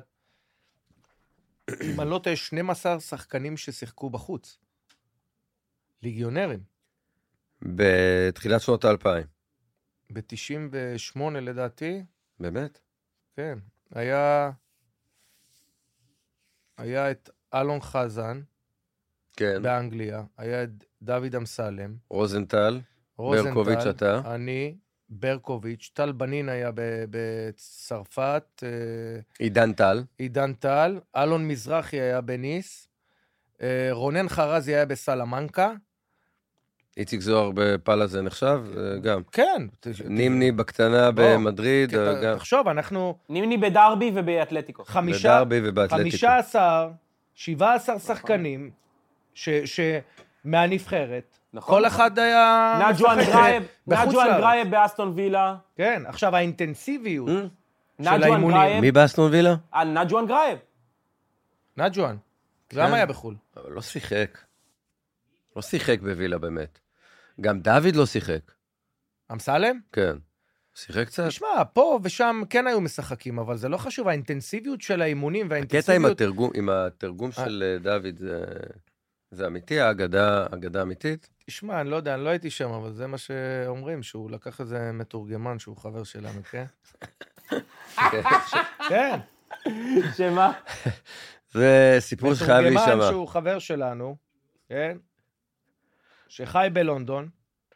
אם אני לא טועה, 12 שחקנים ששיחקו בחוץ. ליגיונרים. בתחילת שנות 2000. ב-98 לדעתי. באמת? כן. היה את אלון חזן, כן. באנגליה, היה את דוד אמסלם, רוזנטל, ברקוביץ' אתה. אני, ברקוביץ', טל בנין היה בצרפת, עידן טל, אלון מזרחי היה בניס, רונן חרזי היה בסלמנקה, איציק זוהר בפאלה זה נחשב, גם. כן. נימני בקטנה במדריד. תחשוב, אנחנו... נימני בדרבי ובאתלטיקו. בדרבי ובאתלטיקו. 17 שחקנים מהנבחרת. כל אחד היה... נג'ואן גרייב באסטון וילה. כן, עכשיו האינטנסיביות של האימונים. מי באסטון וילה? נג'ואן גרייב. נג'ואן. למה היה בחול? לא שיחק. לא שיחק בווילה באמת. גם דוד לא שיחק. אמסלם? כן. שיחק קצת? תשמע, פה ושם כן היו משחקים, אבל זה לא חשוב, האינטנסיביות של האימונים והאינטנסיביות... הקטע עם התרגום של דוד זה אמיתי, האגדה אמיתית? תשמע, אני לא יודע, אני לא הייתי שם, אבל זה מה שאומרים, שהוא לקח איזה מתורגמן שהוא חבר שלנו, כן? כן. שמה? זה סיפור שחייב להישמע. מתורגמן שהוא חבר שלנו, כן? שחי בלונדון,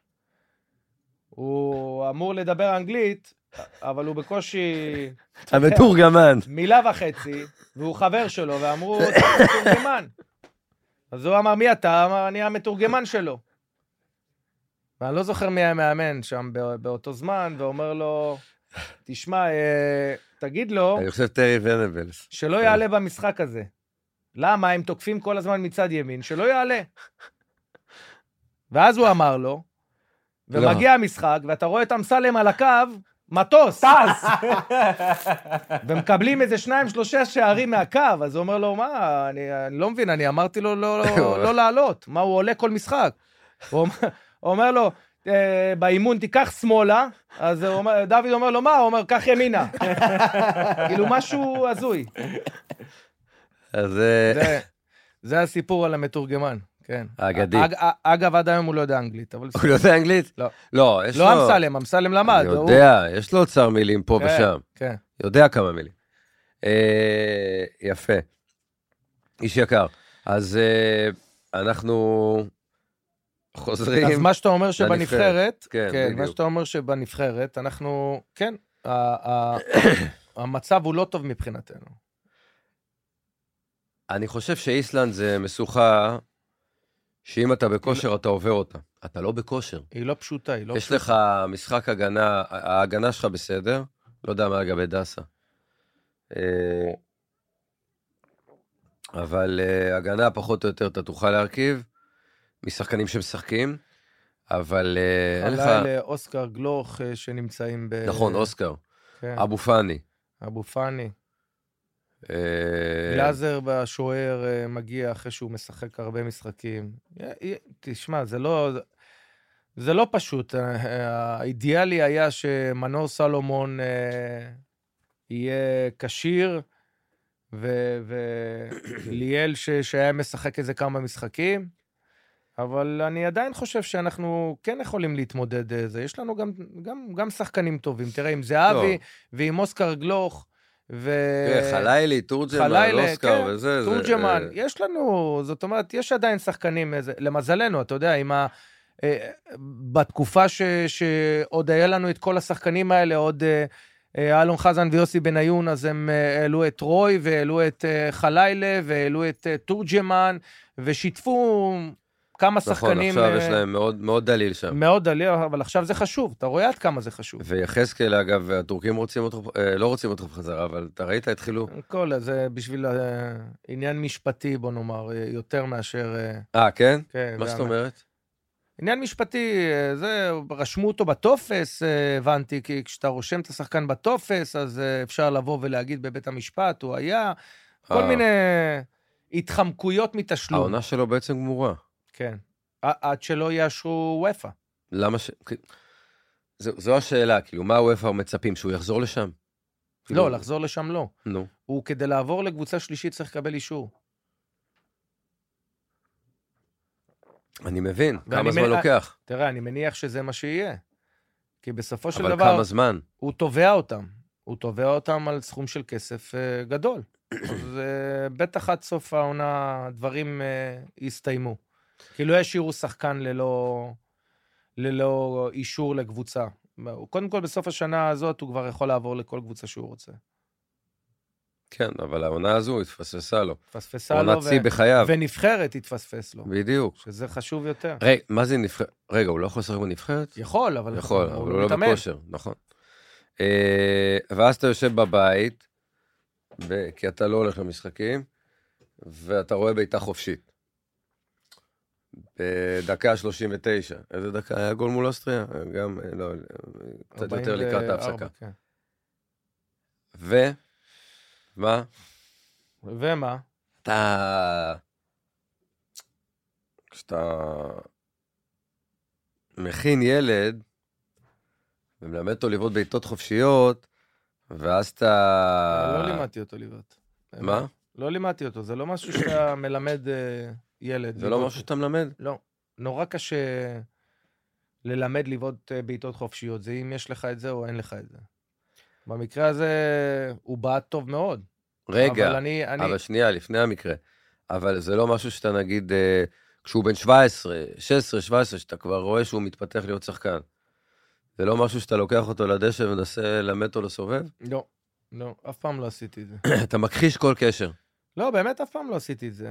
הוא אמור לדבר אנגלית, אבל הוא בקושי... המתורגמן. מילה וחצי, והוא חבר שלו, ואמרו, אתה מתורגמן. אז הוא אמר, מי אתה? אמר, אני המתורגמן שלו. ואני לא זוכר מי היה מאמן שם באותו זמן, ואומר לו, תשמע, תגיד לו... אני חושב טרי ונבלס. שלא יעלה במשחק הזה. למה? הם תוקפים כל הזמן מצד ימין, שלא יעלה. ואז הוא אמר לו, ומגיע המשחק, ואתה רואה את אמסלם על הקו, מטוס. טס. ומקבלים איזה 2-3 שערים מהקו, אז הוא אומר לו, מה, אני לא מבין, אני אמרתי לו לא לעלות. מה, הוא עולה כל משחק. הוא אומר לו, באימון תיקח שמאלה, אז דוד אומר לו, מה? הוא אומר, קח ימינה. כאילו משהו הזוי. אז זה הסיפור על המתורגמן, כן. האגדי. אגב, עד היום הוא לא יודע אנגלית. הוא לא יודע אנגלית? לא. לא, יש לו... לא אמסלם למד. אני יודע, יש לו אוצר מילים פה ושם. כן. יודע כמה מילים. יפה. איש יקר. אז אנחנו חוזרים... אז מה שאתה אומר שבנבחרת, כן, מה שאתה אומר שבנבחרת, אנחנו, כן, המצב הוא לא טוב מבחינתנו. אני חושב שאיסלנד זה משוכה שאם אתה בכושר, אתה עובר אותה. אתה לא בכושר. היא לא פשוטה, היא לא פשוטה. יש לך משחק הגנה, ההגנה שלך בסדר, לא יודע מה לגבי דסה. אבל הגנה פחות או יותר אתה תוכל להרכיב, משחקנים שמשחקים, אבל אין לך... חלה לאוסקר גלוך שנמצאים נכון, אוסקר. אבו פאני. אבו פאני. גלאזר בשוער מגיע אחרי שהוא משחק הרבה משחקים. תשמע, זה לא פשוט. האידיאלי היה שמנור סלומון יהיה קשיר, וליאל שהיה משחק איזה כמה משחקים, אבל אני עדיין חושב שאנחנו כן יכולים להתמודד זה. יש לנו גם שחקנים טובים. תראה, עם זהבי ועם אוסקר גלוך, חליילי, תורג'מן, אוסקר וזה. תורג'מן, יש לנו, זאת אומרת, יש עדיין שחקנים, למזלנו, אתה יודע, בתקופה שעוד היה לנו את כל השחקנים האלה, עוד אלון חזן ויוסי בניון, אז הם העלו את רוי, והעלו את חליילה, והעלו את תורג'מן, ושיתפו כמה שחקנים... נכון, עכשיו יש להם מאוד דליל שם. מאוד דליל, אבל עכשיו זה חשוב, אתה רואה עד כמה זה חשוב. ויחזקאל, אגב, הטורקים לא רוצים אותך בחזרה, אבל אתה ראית, התחילו... זה בשביל עניין משפטי, בוא נאמר, יותר מאשר... כן? מה זאת אומרת? עניין משפטי, זה, רשמו אותו בטופס, הבנתי, כי כשאתה רושם את השחקן בטופס, אז אפשר לבוא ולהגיד בבית המשפט, הוא היה, כל מיני התחמקויות מתשלום. העונה שלו בעצם גמורה. כן, עד שלא יאשרו וופא. למה זו השאלה, כאילו, מה וופא מצפים, שהוא יחזור לשם? לא, לחזור לשם לא. נו. הוא כדי לעבור לקבוצה שלישית צריך לקבל אישור. אני מבין, כמה זמן לוקח? תראה, אני מניח שזה מה שיהיה. כי בסופו של דבר... אבל כמה זמן? הוא תובע אותם. הוא תובע אותם על סכום של כסף גדול. אז בטח עד סוף העונה הדברים יסתיימו. כי לא ישאירו שחקן ללא אישור לקבוצה. קודם כל, בסוף השנה הזאת הוא כבר יכול לעבור לכל קבוצה שהוא רוצה. כן, אבל העונה הזו התפספסה לו. התפספסה לו, ונבחרת התפספס לו. בדיוק. שזה חשוב יותר. מה זה נבחרת? רגע, הוא לא יכול לשחק בנבחרת? יכול, אבל הוא לא בכושר, נכון. ואז אתה יושב בבית, כי אתה לא הולך למשחקים, ואתה רואה בעיטה חופשית. בדקה 39. איזה דקה? היה גול מול אוסטריה? גם, לא, קצת יותר לקראת ההפסקה. מה? ומה? כשאתה מכין ילד, ומלמד אותו לבעוט בעיטות חופשיות, ואז אתה... לא לימדתי אותו לבעוט. מה? לא לימדתי אותו, זה לא משהו שאתה מלמד... ילד. זה לא משהו שאתה מלמד? לא. נורא קשה ללמד לבעוט בעיטות חופשיות. זה אם יש לך את זה או אין לך את זה. במקרה הזה הוא בעט טוב מאוד. רגע, אבל שנייה, לפני המקרה. אבל זה לא משהו שאתה נגיד, כשהוא בן 17, 16, 17, שאתה כבר רואה שהוא מתפתח להיות שחקן. זה לא משהו שאתה לוקח אותו לדשא ומנסה ללמד אותו לסובב? לא, לא, אף פעם לא עשיתי את זה. אתה מכחיש כל קשר. לא, באמת אף פעם לא עשיתי את זה.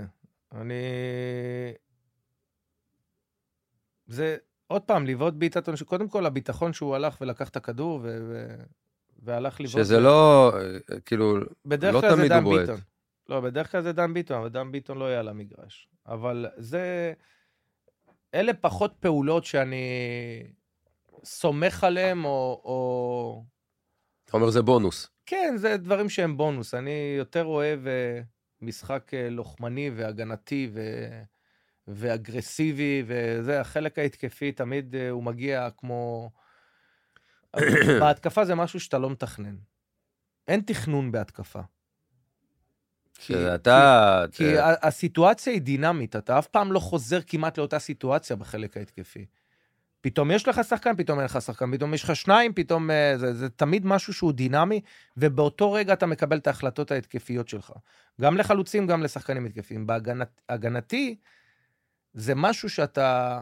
זה עוד פעם, לבעוט בעיטת עונשין. קודם כל, הביטחון שהוא הלך ולקח את הכדור והלך לבעוט. שזה לא, כאילו, לא תמיד הוא בועט. לא, בדרך כלל זה דן ביטון, אבל דן ביטון לא היה על המגרש. אבל אלה פחות פעולות שאני סומך עליהם, או... אתה אומר, זה בונוס. כן, זה דברים שהם בונוס. אני יותר אוהב משחק לוחמני והגנתי ואגרסיבי, וזה, החלק ההתקפי תמיד הוא מגיע כמו... בהתקפה זה משהו שאתה לא מתכנן. אין תכנון בהתקפה. כי הסיטואציה היא דינמית, אתה אף פעם לא חוזר כמעט לאותה סיטואציה בחלק ההתקפי. פתאום יש לך שחקן, פתאום אין לך שחקן, פתאום יש לך שניים, פתאום זה תמיד משהו שהוא דינמי, ובאותו רגע אתה מקבל את ההחלטות ההתקפיות שלך. גם לחלוצים, גם לשחקנים התקפיים. בהגנתי, זה משהו שאתה...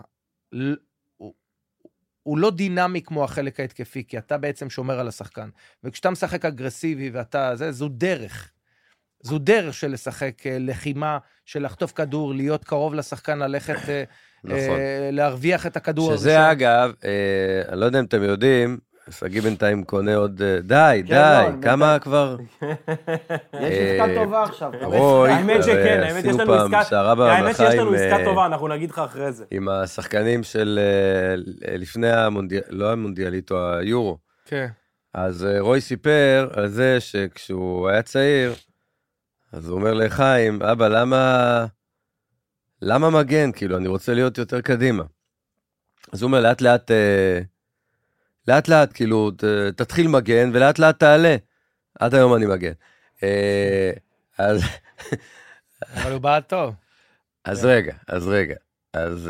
הוא לא דינמי כמו החלק ההתקפי, כי אתה בעצם שומר על השחקן. וכשאתה משחק אגרסיבי ואתה... זו דרך. זו דרך של לשחק לחימה, של לחטוף כדור, להיות קרוב לשחקן, ללכת, להרוויח את הכדור. שזה אגב, אני לא יודע אם אתם יודעים, סגי בינתיים קונה עוד, די, כמה כבר? יש עסקה טובה עכשיו. האמת שכן, האמת יש לנו עסקה טובה, אנחנו נגיד לך אחרי זה. עם השחקנים של לפני לא המונדיאלית, או היורו. כן. אז רוי סיפר על זה שכשהוא היה צעיר, אז הוא אומר לחיים, אבא, למה מגן? כאילו, אני רוצה להיות יותר קדימה. אז הוא אומר, לאט לאט, כאילו, תתחיל מגן, ולאט לאט תעלה. עד היום אני מגן. אבל הוא בא טוב. אז רגע. אז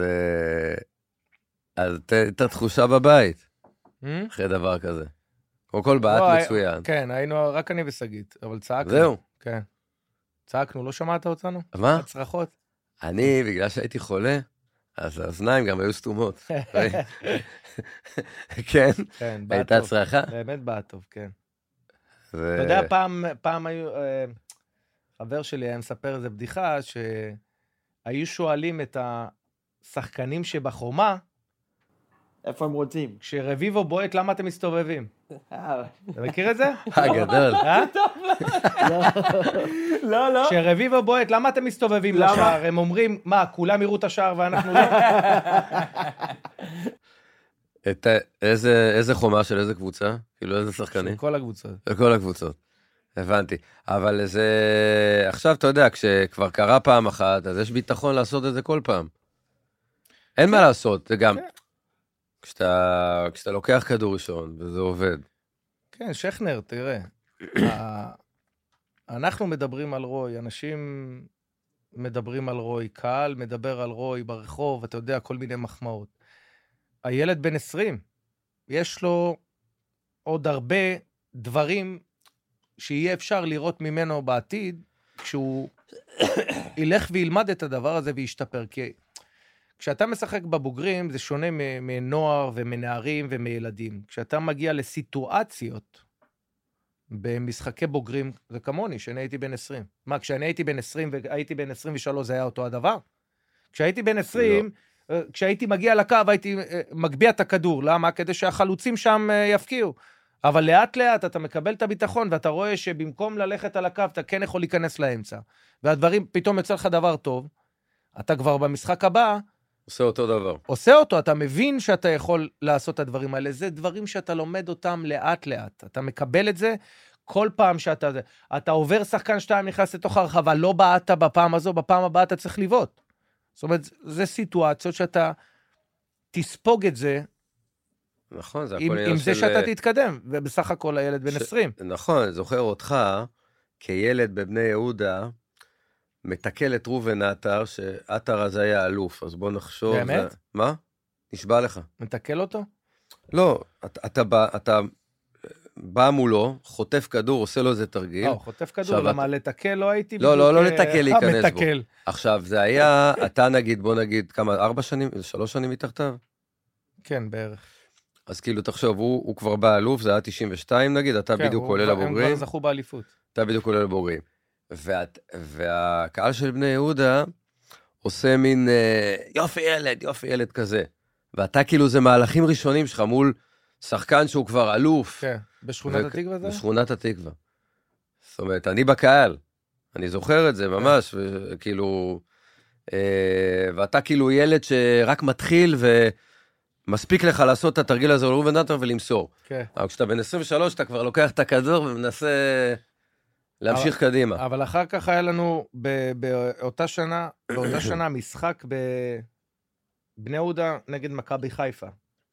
את התחושה בבית, אחרי דבר כזה. קודם כל, בעט מצוין. כן, היינו, רק אני וסגית, אבל צעקנו. זהו. כן. צעקנו, לא שמעת אותנו? מה? הצרחות. אני, בגלל שהייתי חולה, אז האוזניים גם היו סתומות. כן? כן, הייתה צרחה? באמת בא טוב, כן. אתה יודע, פעם היו, חבר שלי היה מספר איזה בדיחה, שהיו שואלים את השחקנים שבחומה, איפה הם רוצים? כשרביבו בועט, למה אתם מסתובבים? אתה מכיר את זה? גדול. לא. כשרביבו בועט, למה אתם מסתובבים לשער? הם אומרים, מה, כולם יראו את השער ואנחנו לא? איזה חומה של איזה קבוצה? כאילו איזה שחקנים? של כל הקבוצות. של כל הקבוצות. הבנתי. אבל זה... עכשיו אתה יודע, כשכבר קרה פעם אחת, אז יש ביטחון לעשות את זה כל פעם. אין מה לעשות, זה גם... כשאתה לוקח כדור ראשון, וזה עובד. כן, שכנר, תראה. אנחנו מדברים על רוי, אנשים מדברים על רוי, קהל מדבר על רוי ברחוב, אתה יודע, כל מיני מחמאות. הילד בן 20, יש לו עוד הרבה דברים שיהיה אפשר לראות ממנו בעתיד, כשהוא ילך וילמד את הדבר הזה וישתפר, כי כשאתה משחק בבוגרים, זה שונה מנוער ומנערים ומילדים. כשאתה מגיע לסיטואציות במשחקי בוגרים, זה כמוני, שאני הייתי בן 20. מה, כשאני הייתי בן 20 והייתי בן 23, זה היה אותו הדבר? כשהייתי בן 20, כשהייתי מגיע לקו, הייתי מגביע את הכדור. למה? כדי שהחלוצים שם יפקיעו. אבל לאט לאט אתה מקבל את הביטחון, ואתה רואה שבמקום ללכת על הקו, אתה כן יכול להיכנס לאמצע. והדברים, פתאום יוצא לך דבר טוב, אתה כבר במשחק הבא, עושה אותו דבר. עושה אותו, אתה מבין שאתה יכול לעשות את הדברים האלה. זה דברים שאתה לומד אותם לאט לאט. אתה מקבל את זה כל פעם שאתה... אתה עובר שחקן 2, נכנס לתוך הרחבה, לא בעט בפעם הזו, בפעם הבאה אתה צריך לבעוט. זאת אומרת, זה סיטואציות שאתה תספוג את זה, נכון, זה עם זה שאתה תתקדם, ובסך הכל הילד בן 20. נכון, זוכר אותך, כילד בבני יהודה, מתקל את רובן עטר, שעטר אז היה אלוף, אז בוא נחשוב. באמת? מה? נשבע לך. מתקל אותו? לא, אתה בא מולו, חוטף כדור, עושה לו איזה תרגיל. חוטף כדור, למה לתקל לא הייתי... לא לתקל, להיכנס בו. מתקל. עכשיו, זה היה, אתה נגיד, בוא נגיד, כמה, 4 שנים, 3 שנים מתחתיו? כן, בערך. אז כאילו, תחשוב, הוא כבר בא אלוף, זה היה 92 נגיד, אתה בדיוק עולה לבוגרים. הם כבר זכו באליפות. אתה בדיוק עולה לבוגרים. והקהל של בני יהודה עושה מין יופי ילד כזה. ואתה כאילו, זה מהלכים ראשונים שלך מול שחקן שהוא כבר אלוף. כן, בשכונת התקווה זה? בשכונת התקווה. זאת אומרת, אני בקהל, אני זוכר את זה ממש, וכאילו, ואתה כאילו ילד שרק מתחיל ומספיק לך לעשות את התרגיל הזה לראובן עטר ולמסור. כן. אבל כשאתה בן 23, אתה כבר לוקח את הכדור ומנסה להמשיך קדימה. אבל אחר כך היה לנו באותה שנה משחק בבני יהודה נגד מכבי חיפה.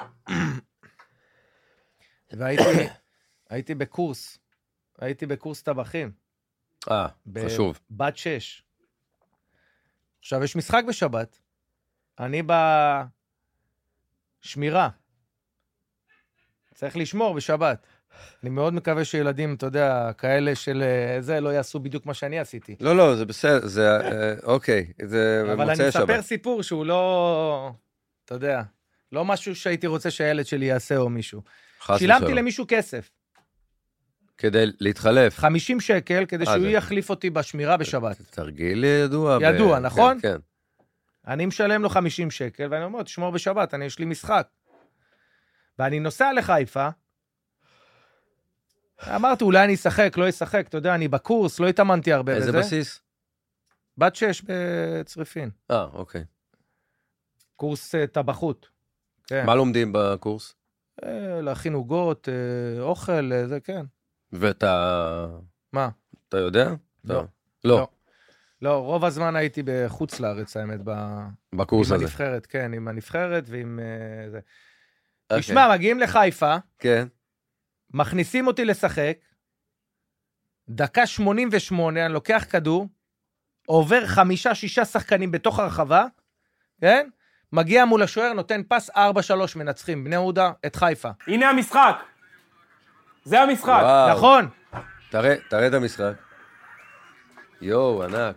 והייתי בקורס טבחים. חשוב. בת 6. עכשיו יש משחק בשבת, אני בשמירה. צריך לשמור בשבת. אני מאוד מקווה שילדים, אתה יודע, כאלה של זה, לא יעשו בדיוק מה שאני עשיתי. לא, זה בסדר, זה, אוקיי, זה אבל במוצאי שבת. אבל אני אספר סיפור שהוא לא, אתה יודע, לא משהו שהייתי רוצה שהילד שלי יעשה או מישהו. שילמתי למישהו כסף. כדי להתחלף. 50 שקל, כדי שהוא יחליף אותי בשמירה בשבת. תרגיל ידוע. ידוע, נכון? כן. אני משלם לו 50 שקל, ואני אומר, תשמור בשבת, יש לי משחק. ואני נוסע לחיפה, אמרתי, אולי אני אשחק, לא אשחק, אתה יודע, אני בקורס, לא התאמנתי הרבה בזה. איזה בסיס? בת 6 בצריפין. אוקיי. קורס טבחות. כן. מה לומדים בקורס? להכין עוגות, אוכל, זה כן. ואתה... מה? אתה יודע? לא. לא, רוב הזמן הייתי בחוץ לארץ, האמת, בקורס הזה. עם הנבחרת, כן, עם הנבחרת ועם זה. תשמע, מגיעים לחיפה, כן. מכניסים אותי לשחק, דקה 88, אני לוקח כדור, עובר 5-6 שחקנים בתוך הרחבה, כן? מגיע מול השוער, נותן פס 4-3 מנצחים, בני יהודה את חיפה. הנה המשחק. זה המשחק. וואו. נכון. תראה את המשחק. יואו, ענק.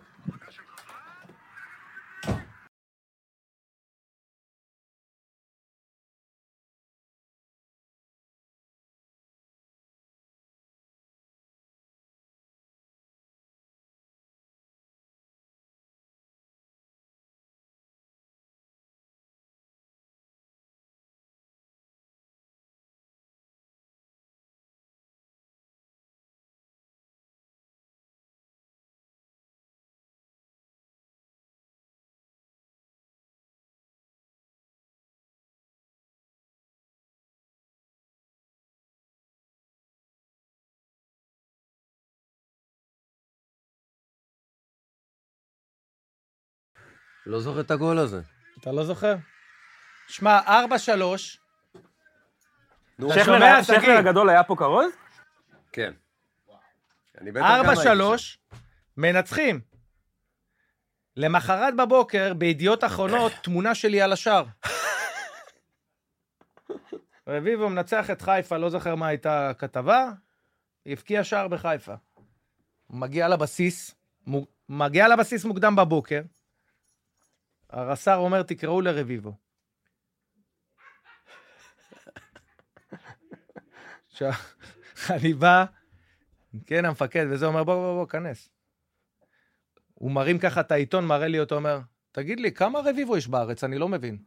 לא זוכר את הגול הזה. אתה לא זוכר? שמע, 4-3. שכנר הגדול היה פה כרוז? כן. 4-3, מנצחים. למחרת בבוקר, בידיעות אחרונות, תמונה שלי על השער. רביבו מנצח את חיפה, לא זוכר מה הייתה כתבה, הפקיע שער בחיפה. מגיע לבסיס מוקדם בבוקר, הרס"ר אומר, תקראו לרביבו. אני בא, כן, המפקד, וזה אומר, בוא, כנס. הוא מרים ככה את העיתון, מראה לי אותו, אומר, תגיד לי, כמה רביבו יש בארץ? אני לא מבין.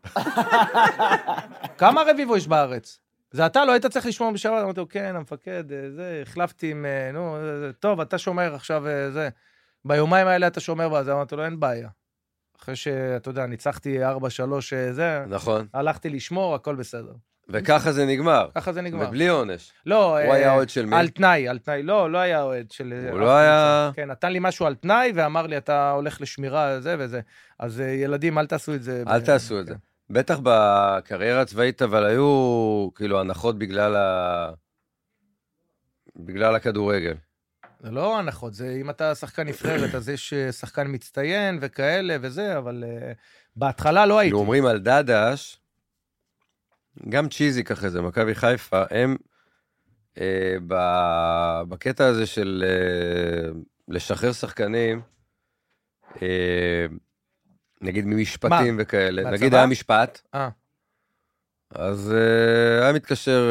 כמה רביבו יש בארץ? זה אתה, לא היית צריך לשמוע בשבת? אמרתי לו, כן, המפקד, זה, החלפתי עם, טוב, אתה שומר עכשיו, זה. ביומיים האלה אתה שומר בזה, אמרתי לו, אין בעיה. אחרי שאתה יודע, ניצחתי 4-3 זה, נכון. הלכתי לשמור, הכל בסדר. וככה זה נגמר. ככה זה נגמר. ובלי עונש. לא. הוא היה אוהד של מי? על תנאי. לא היה אוהד של... הוא לא היה... כן, נתן לי משהו על תנאי, ואמר לי, אתה הולך לשמירה, זה וזה. אז ילדים, אל תעשו את זה. אל תעשו את זה. בטח בקריירה הצבאית, אבל היו כאילו הנחות בגלל הכדורגל. זה לא הנחות, זה אם אתה שחקן נבחרת, אז יש שחקן מצטיין וכאלה וזה, אבל בהתחלה לא הייתי. אומרים על דדש, גם צ'יזיק אחרי זה, מכבי חיפה, הם בקטע הזה של לשחרר שחקנים, נגיד ממשפטים וכאלה, נגיד היה משפט, אז היה מתקשר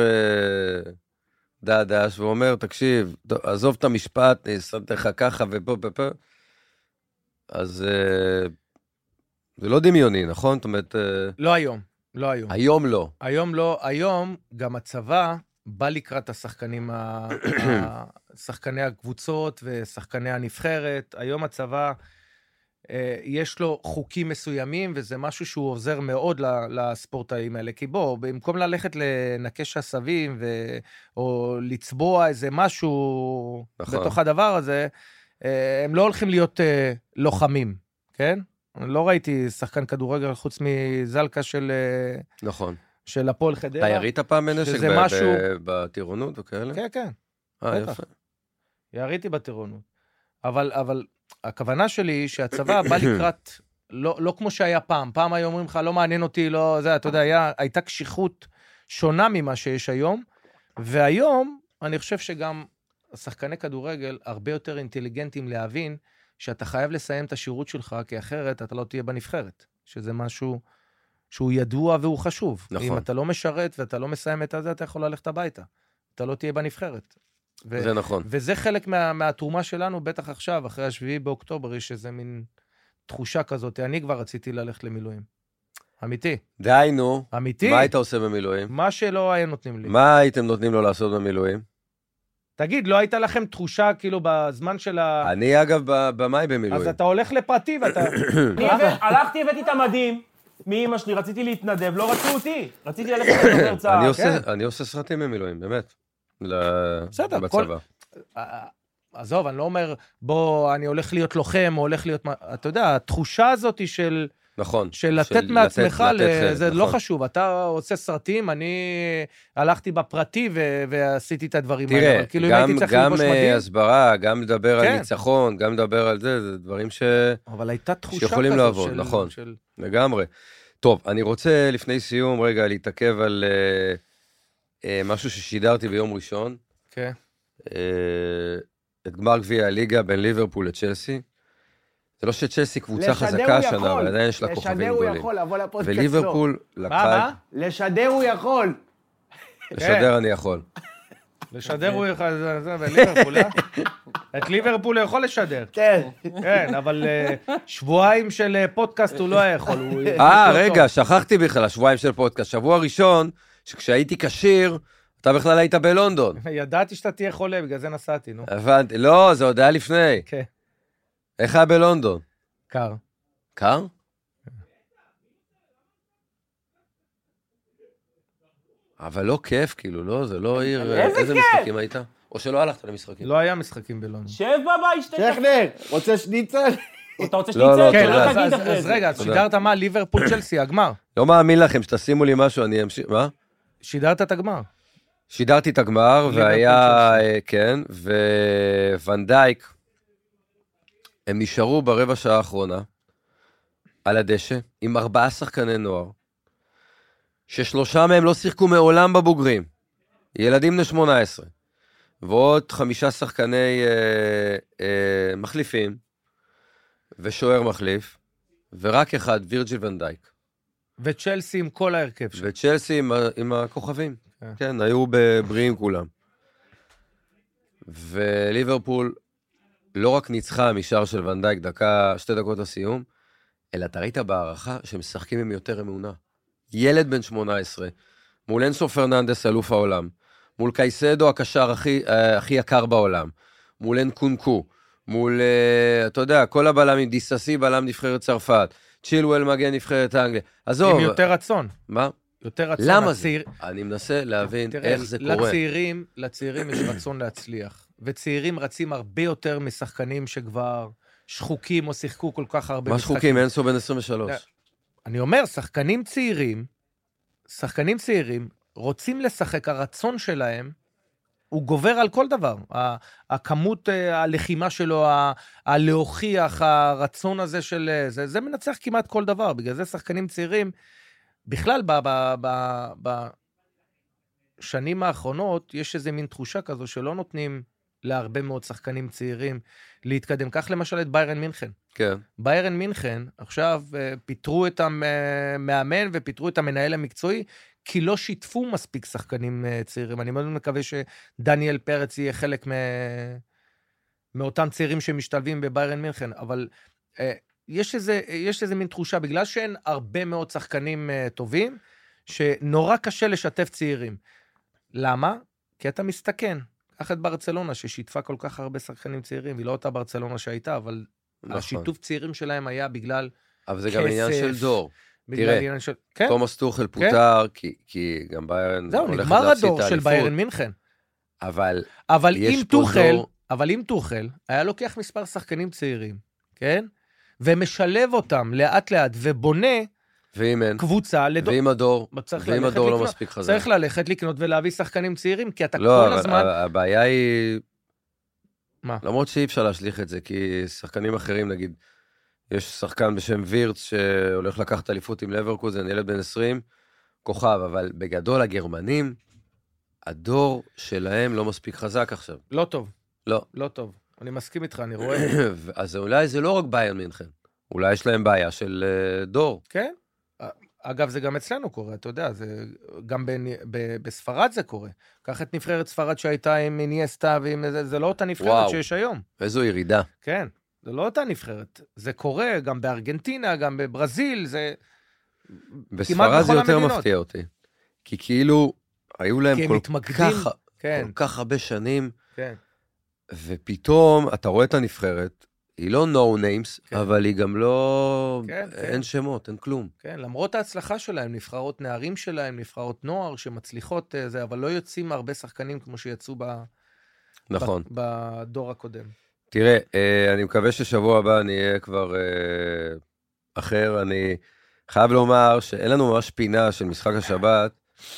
דדש ואומר, תקשיב, עזוב את המשפט, נעשת לך ככה ופה ופה, אז זה לא דמיוני, נכון? זאת אומרת... לא היום, לא היום. היום לא. היום לא, היום גם הצבא בא לקראת השחקנים, שחקני הקבוצות ושחקני הנבחרת. היום הצבא, יש לו חוקים מסוימים, וזה משהו שהוא עוזר מאוד לספורטאים האלה. כי בוא, במקום ללכת לנקש עשבים, או לצבוע איזה משהו בתוך הדבר הזה, הם לא הולכים להיות לוחמים, כן? לא ראיתי שחקן כדורגל חוץ מזלקה של... נכון. של הפועל חדרה. אתה ירית פעם מנשק בטירונות וכאלה? כן, כן. יפה. יריתי בטירונות. אבל הכוונה שלי היא שהצבא בא לקראת, לא כמו שהיה פעם. פעם היו אומרים לך, לא מעניין אותי, לא זה, אתה יודע, הייתה קשיחות שונה ממה שיש היום, והיום אני חושב שגם השחקני כדורגל הרבה יותר אינטליגנטים להבין שאתה חייב לסיים את השירות שלך, כי אחרת אתה לא תהיה בנבחרת, שזה משהו שהוא ידוע והוא חשוב. נכון. אם אתה לא משרת ואתה לא מסיים את זה, אתה יכול ללכת הביתה. אתה לא תהיה בנבחרת. זה נכון. וזה חלק מהתרומה שלנו, בטח עכשיו, אחרי 7 באוקטובר, יש איזה מין תחושה כזאת. אני כבר רציתי ללכת למילואים. אמיתי. די, נו. אמיתי. מה היית עושה במילואים? מה שלא היה נותנים לי. מה הייתם נותנים לו לעשות במילואים? תגיד, לא הייתה לכם תחושה כאילו בזמן של ה... אני אגב במאי במילואים. אז אתה הולך לפרטי ואתה... הלכתי, הבאתי את המדים מאמא שלי, רציתי להתנדב, לא רצו אותי. רציתי ללכת לדבר צער. אני עושה סרטים במילואים, באמת. בסדר, בצבא. עזוב, אני לא אומר, בוא, אני הולך להיות לוחם, או הולך להיות... אתה יודע, התחושה הזאת היא של... נכון. של לתת מעצמך, זה לא חשוב. אתה עושה סרטים, אני הלכתי בפרטי ועשיתי את הדברים האלה. תראה, גם הסברה, גם לדבר על ניצחון, גם לדבר על זה, זה דברים שיכולים לעבוד, נכון, לגמרי. טוב, אני רוצה לפני סיום רגע להתעכב על משהו ששידרתי ביום ראשון. כן. את גמר גביע הליגה בין ליברפול לצ'לסי. זה לא שצ'לסי קבוצה חזקה השנה, אבל עדיין יש לה כוכבים גדולים. לשדר הוא יכול, לבוא לפודקאסט לא. וליברפול לקחה... מה? לשדר הוא יכול. לשדר אני יכול. לשדר הוא יכול, זה בליברפול, את ליברפול הוא יכול לשדר. כן. כן, אבל שבועיים של פודקאסט הוא לא יכול. רגע, שכחתי בכלל, השבועיים של פודקאסט. שבוע ראשון, שכשהייתי קשיר, אתה בכלל היית בלונדון. ידעתי שאתה תהיה חולה, בגלל זה נסעתי, נו. הבנתי, לא, זה עוד היה לפני. כן. איך היה בלונדון? קר. קר? אבל לא כיף, כאילו, לא, זה לא עיר... איזה משחקים היית? או שלא הלכת למשחקים? לא היה משחקים בלונדון. שב בבית, שכנר, רוצה שניצל? אתה רוצה שניצל? כן, אז רגע, שידרת מה? ליברפול צ'לסי, הגמר. לא מאמין לכם, שתשימו לי משהו, אני אמשיך... מה? שידרת את הגמר. שידרתי את הגמר, והיה... כן, וונדייק, הם נשארו ברבע שעה האחרונה, על הדשא, עם 4 שחקני נוער, ש3 מהם לא שיחקו מעולם בבוגרים, ילדים בני 18, ועוד 5 שחקני מחליפים, ושוער מחליף, ורק אחד, וירג'יל ונדייק. וצ'לסי עם כל ההרכב שלו. וצ'לסי עם הכוכבים, כן, היו בבריאים כולם. וליברפול, לא רק ניצחה משאר של ונדייק, 2 דקות לסיום, אלא אתה ראית בהערכה שהם משחקים עם יותר אמונה. ילד בן 18, מול אינסו פרננדס, אלוף העולם, מול קייסדו, הקשר הכי יקר בעולם, מול אנקונקו, מול, אתה יודע, כל הבלמים, דיססי, בלם נבחרת צרפת, צ'ילואל מגן נבחרת אנגליה. עזוב. עם יותר רצון. מה? יותר רצון. למה זה? אני מנסה להבין איך זה קורה. לצעירים יש רצון להצליח. וצעירים רצים הרבה יותר משחקנים שכבר שחוקים או שיחקו כל כך הרבה משחקים. מה שחוקים? אינסו בן 23. אני אומר, שחקנים צעירים רוצים לשחק, הרצון שלהם הוא גובר על כל דבר. הכמות הלחימה שלו, הלהוכיח, הרצון הזה של... זה מנצח כמעט כל דבר. בגלל זה שחקנים צעירים, בכלל בשנים האחרונות, יש איזו מין תחושה כזו שלא נותנים להרבה מאוד שחקנים צעירים להתקדם. כך למשל את ביירן מינכן. כן. ביירן מינכן, עכשיו פיתרו את המאמן ופיתרו את המנהל המקצועי, כי לא שיתפו מספיק שחקנים צעירים. אני מאוד מקווה שדניאל פרץ יהיה חלק מאותם צעירים שמשתלבים בביירן מינכן, אבל יש איזה מין תחושה, בגלל שאין הרבה מאוד שחקנים טובים, שנורא קשה לשתף צעירים. למה? כי אתה מסתכן. קח את ברצלונה, ששיתפה כל כך הרבה שחקנים צעירים, והיא לא אותה ברצלונה שהייתה, אבל נכון. השיתוף צעירים שלהם היה בגלל אבל זה כסף, גם עניין של דור. תראה, כן? תומאס טוחל פוטר, כן? כי גם ביירן זהו, נגמר הדור של ביירן מינכן. אבל אם טוחל היה לוקח מספר שחקנים צעירים, כן? ומשלב אותם לאט לאט, ובונה קבוצה לדור. ואם הדור לא מספיק חזק. צריך ללכת לקנות ולהביא שחקנים צעירים, כי אתה לא, כל הזמן... לא, הבעיה היא... מה? למרות שאי אפשר להשליך את זה, כי שחקנים אחרים, נגיד, יש שחקן בשם וירץ, שהולך לקחת אליפות עם לברקוזן, ילד בן 20, כוכב, אבל בגדול הגרמנים, הדור שלהם לא מספיק חזק עכשיו. לא טוב. לא טוב. אני מסכים איתך, אני רואה. אז אולי זה לא רק ביירן מינכן, אולי יש להם בעיה של דור. כן. אגב, זה גם אצלנו קורה, אתה יודע, זה גם בספרד זה קורה. קח את נבחרת ספרד שהייתה עם איניאסטה, זה לא אותה נבחרת שיש היום. איזו ירידה. כן, זה לא אותה נבחרת. זה קורה גם בארגנטינה, גם בברזיל, זה בספרד זה יותר מפתיע אותי. כי כאילו, היו להם כל כך הרבה שנים, ופתאום אתה רואה את הנבחרת, היא לא no names, אבל היא גם לא... אין שמות, אין כלום. כן, למרות ההצלחה שלהם, נבחרות נערים שלהם, נבחרות נוער שמצליחות זה, אבל לא יוצאים הרבה שחקנים כמו שיצאו נכון. בדור הקודם. תראה, אני מקווה ששבוע הבא אני אהיה כבר אחר. אני חייב לומר שאין לנו ממש פינה של משחק השבת,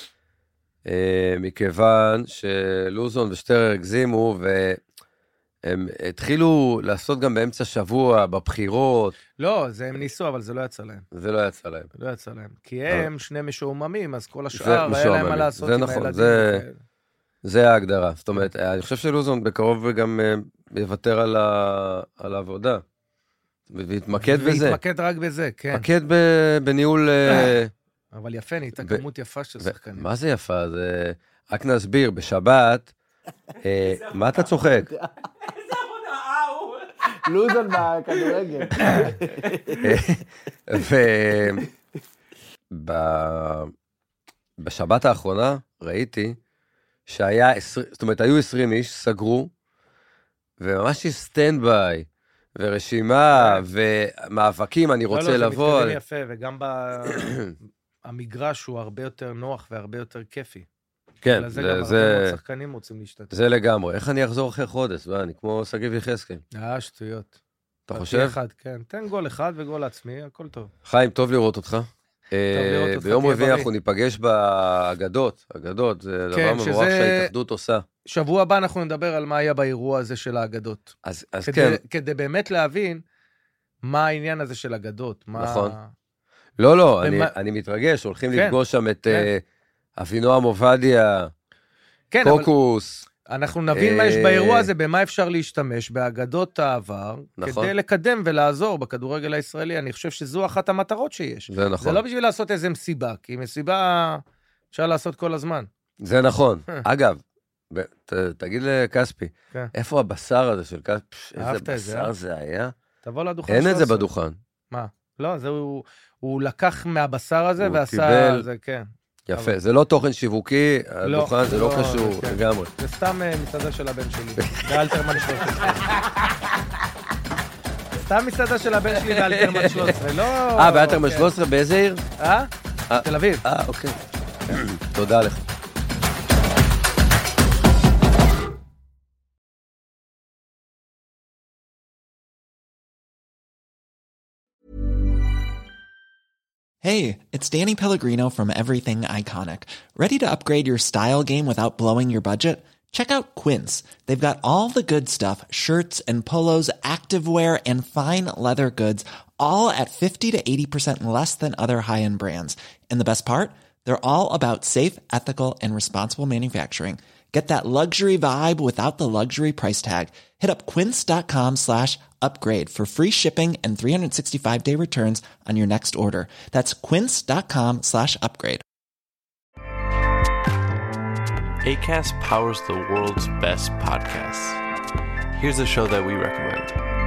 מכיוון שלוזון ושטרר הגזימו, הם התחילו לעשות גם באמצע שבוע, בבחירות. לא, זה הם ניסו, אבל זה לא יצא להם. זה לא יצא להם. לא יצא להם. כי הם שני משועממים, אז כל השאר היה להם מה לעשות עם הילדים. זה נכון, זה ההגדרה. זאת אומרת, אני חושב שלוזון בקרוב גם יוותר על העבודה. והתמקד בזה. והתמקד רק בזה, כן. התמקד בניהול... אבל יפה, נהייתה כמות יפה של שחקנים. מה זה יפה? זה... רק נסביר, בשבת... מה אתה צוחק? איזה עבודה, לוזון בכדורגל. בשבת האחרונה ראיתי שהיה 20, זאת אומרת, היו 20 איש, סגרו, וממש יש סטנד-ביי, ורשימה, ומאבקים, אני רוצה לבוא. זה מתקדם יפה, וגם המגרש הוא הרבה יותר נוח והרבה יותר כיפי. כן, זה לגמרי. איך אני אחזור אחרי חודש? אני כמו סגיב יחזקאל. שטויות. אתה חושב? כן, תן גול אחד וגול עצמי, הכל טוב. חיים, טוב לראות אותך. ביום רביעי אנחנו ניפגש באגדות. אגדות זה דבר מבורך שההתאחדות עושה. שבוע הבא אנחנו נדבר על מה היה באירוע הזה של האגדות. אז כן. כדי באמת להבין מה העניין הזה של אגדות. נכון. לא, אני מתרגש, הולכים לפגוש שם את... אבינועם עובדיה, קוקוס. אנחנו נבין מה יש באירוע הזה, במה אפשר להשתמש, באגדות העבר, כדי לקדם ולעזור בכדורגל הישראלי. אני חושב שזו אחת המטרות שיש. זה נכון. זה לא בשביל לעשות איזה מסיבה, כי מסיבה אפשר לעשות כל הזמן. זה נכון. אגב, תגיד לקספי, איפה הבשר הזה של קספי? איזה בשר זה היה? תבוא לדוכן. אין את זה בדוכן. מה? לא, הוא לקח מהבשר הזה ועשה זה, כן. יפה, זה לא תוכן שיווקי, הדוכן זה לא קשור לגמרי. זה סתם מסעדה של הבן שלי, באלתרמן 13. סתם מסעדה של הבן שלי באלתרמן 13, לא... באלתרמן 13 באיזה עיר? תל אביב. אוקיי. תודה לך. Hey, it's Danny Pellegrino from Everything Iconic. Ready to upgrade your style game without blowing your budget? Check out Quince. They've got all the good stuff, shirts and polos, activewear, and fine leather goods, all at 50 to 80% less than other high-end brands. And the best part? They're all about safe, ethical, and responsible manufacturing. Get that luxury vibe without the luxury price tag. Hit up quince.com/upgrade for free shipping and 365-day returns on your next order. That's quince.com/upgrade. Acast powers the world's best podcasts. Here's a show that we recommend.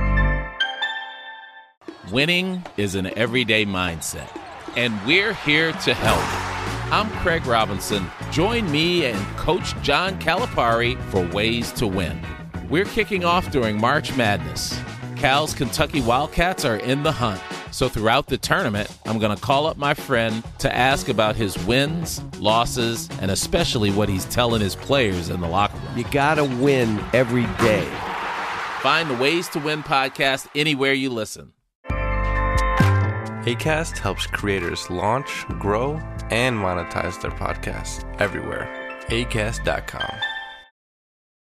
Winning is an everyday mindset, and we're here to help. I'm Craig Robinson. Join me and Coach John Calipari for Ways to Win. We're kicking off during March Madness. Cal's Kentucky Wildcats are in the hunt. So throughout the tournament, I'm going to call up my friend to ask about his wins, losses, and especially what he's telling his players in the locker room. You got to win every day. Find the Ways to Win podcast anywhere you listen. Acast helps creators launch, grow, and monetize their podcasts everywhere. Acast.com.